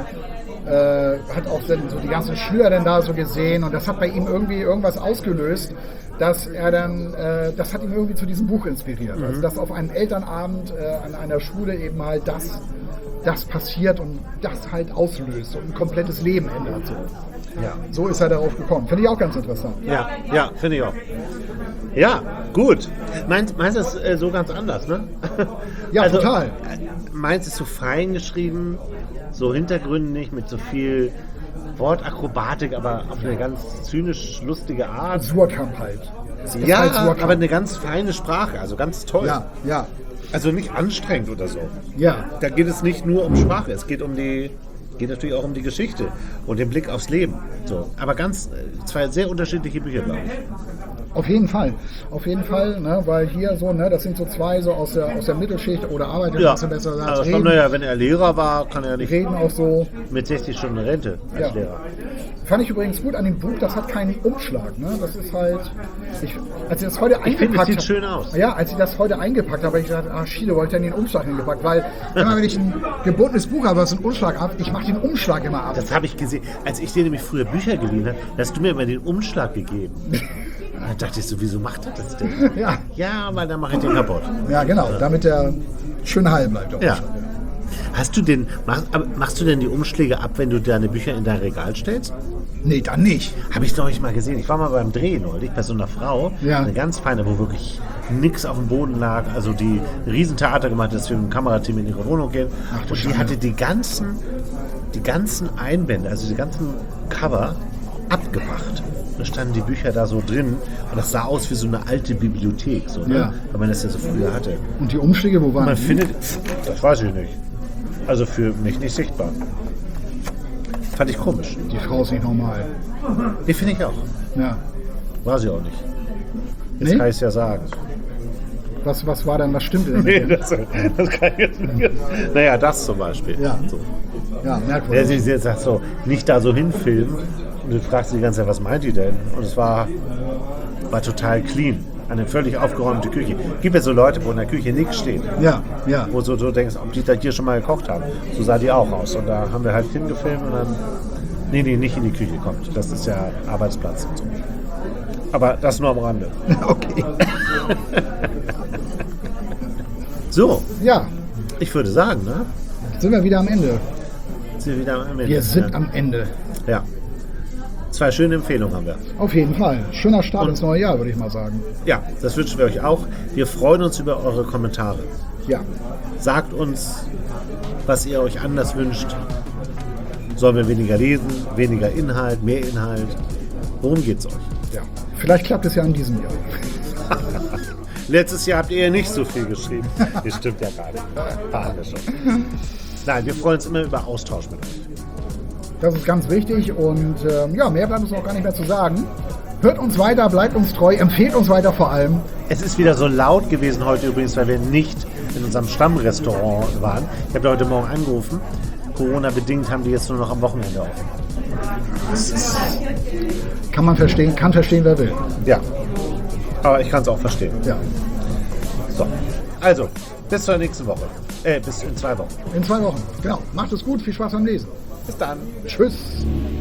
so die ganzen Schüler dann da so gesehen und das hat bei ihm irgendwie irgendwas ausgelöst, dass er dann, das hat ihn irgendwie zu diesem Buch inspiriert. Also dass auf einem Elternabend an einer Schule eben halt das passiert und das halt auslöst und ein komplettes Leben ändert. So. Ja. So ist er darauf gekommen. Finde ich auch ganz interessant. Ja, finde ich auch. Ja, gut. Meinst du es so ganz anders, ne? Ja, also, total. Meinst du es so fein geschrieben, so hintergründig, mit so viel Wortakrobatik, aber auf eine ganz zynisch lustige Art? Surkamp halt. Ja, halt Surkamp. Aber eine ganz feine Sprache, also ganz toll. Ja. Also nicht anstrengend oder so. Ja. Da geht es nicht nur um Sprache, es geht natürlich auch um die Geschichte und den Blick aufs Leben. So. Aber zwei sehr unterschiedliche Bücher, glaube ich. Auf jeden Fall, ne, weil hier so, ne, das sind so zwei so aus der Mittelschicht oder Arbeiterklasse besser gesagt. Also schon, naja, wenn er Lehrer war, kann er nicht reden auch so. mit 60 Stunden Rente als Lehrer. Fand ich übrigens gut an dem Buch, das hat keinen Umschlag. Ne? Das ist halt, als ich das heute eingepackt habe. Sieht schön aus. Ja, als ich das heute eingepackt habe, habe ich gedacht, Schiele, wo habe ich denn den Umschlag hingepackt? Weil immer wenn ich ein gebundenes Buch habe, was einen Umschlag hat, ich mache den Umschlag immer ab. Das habe ich gesehen. Als ich dir nämlich früher Bücher geliehen habe, hast du mir immer den Umschlag gegeben. Da dachte ich so, wieso macht er das denn? Ja, weil dann mache ich den kaputt. Ja, genau, damit der schön heil bleibt. Ja. Hast du denn, machst du denn die Umschläge ab, wenn du deine Bücher in dein Regal stellst? Nee, dann nicht. Habe ich neulich mal gesehen. Ich war mal beim Dreh neulich bei so einer Frau, eine ganz feine, wo wirklich nichts auf dem Boden lag. Also die Riesentheater gemacht, dass wir mit dem Kamerateam in ihre Wohnung gehen. Und die hatte die ganzen Einbände, also die ganzen Cover abgebracht. Da standen die Bücher da so drin und das sah aus wie so eine alte Bibliothek, so, ne? Weil man das ja so früher hatte. Und die Umschläge, wo waren man die? Findet, das weiß ich nicht. Also für mich nicht sichtbar. Fand ich komisch. Die Frau ist nicht normal. Die finde ich auch. Ja. War sie auch nicht. Jetzt kann ich es ja sagen. Was war denn, was stimmte denn? Nee, das kann ich jetzt nicht. Naja, das zum Beispiel. Ja, so. Ja, merkwürdig. Sie sagt so, nicht da so hinfilmen. Und du fragst sie die ganze Zeit, was meint die denn? Und es war total clean. Eine völlig aufgeräumte Küche. Gibt ja so Leute, wo in der Küche nichts steht. Ja. Wo du denkst, ob die da hier schon mal gekocht haben. So sah die auch aus. Und da haben wir halt hingefilmt und dann, nee, nicht in die Küche kommt. Das ist ja Arbeitsplatz und so. Aber das nur am Rande. Okay. So. Ja. Ich würde sagen, ne? Sind wir wieder am Ende. Wir sind am Ende. Ja. 2 schöne Empfehlungen haben wir. Auf jeden Fall. Schöner Start ins neue Jahr, würde ich mal sagen. Ja, das wünschen wir euch auch. Wir freuen uns über eure Kommentare. Ja. Sagt uns, was ihr euch anders wünscht. Sollen wir weniger lesen, weniger Inhalt, mehr Inhalt? Worum geht's euch? Ja. Vielleicht klappt es ja in diesem Jahr. Letztes Jahr habt ihr ja nicht so viel geschrieben. Das stimmt ja gar nicht. Haben wir schon. Nein, wir freuen uns immer über Austausch mit euch. Das ist ganz wichtig und mehr bleibt uns auch gar nicht mehr zu sagen. Hört uns weiter, bleibt uns treu, empfehlt uns weiter vor allem. Es ist wieder so laut gewesen heute übrigens, weil wir nicht in unserem Stammrestaurant waren. Ich habe heute Morgen angerufen. Corona-bedingt haben die jetzt nur noch am Wochenende offen. Kann verstehen, wer will. Ja, aber ich kann es auch verstehen. Ja. So, also, bis zur nächsten Woche. Bis in 2 Wochen. In 2 Wochen, genau. Macht es gut, viel Spaß beim Lesen. Bis dann. Tschüss.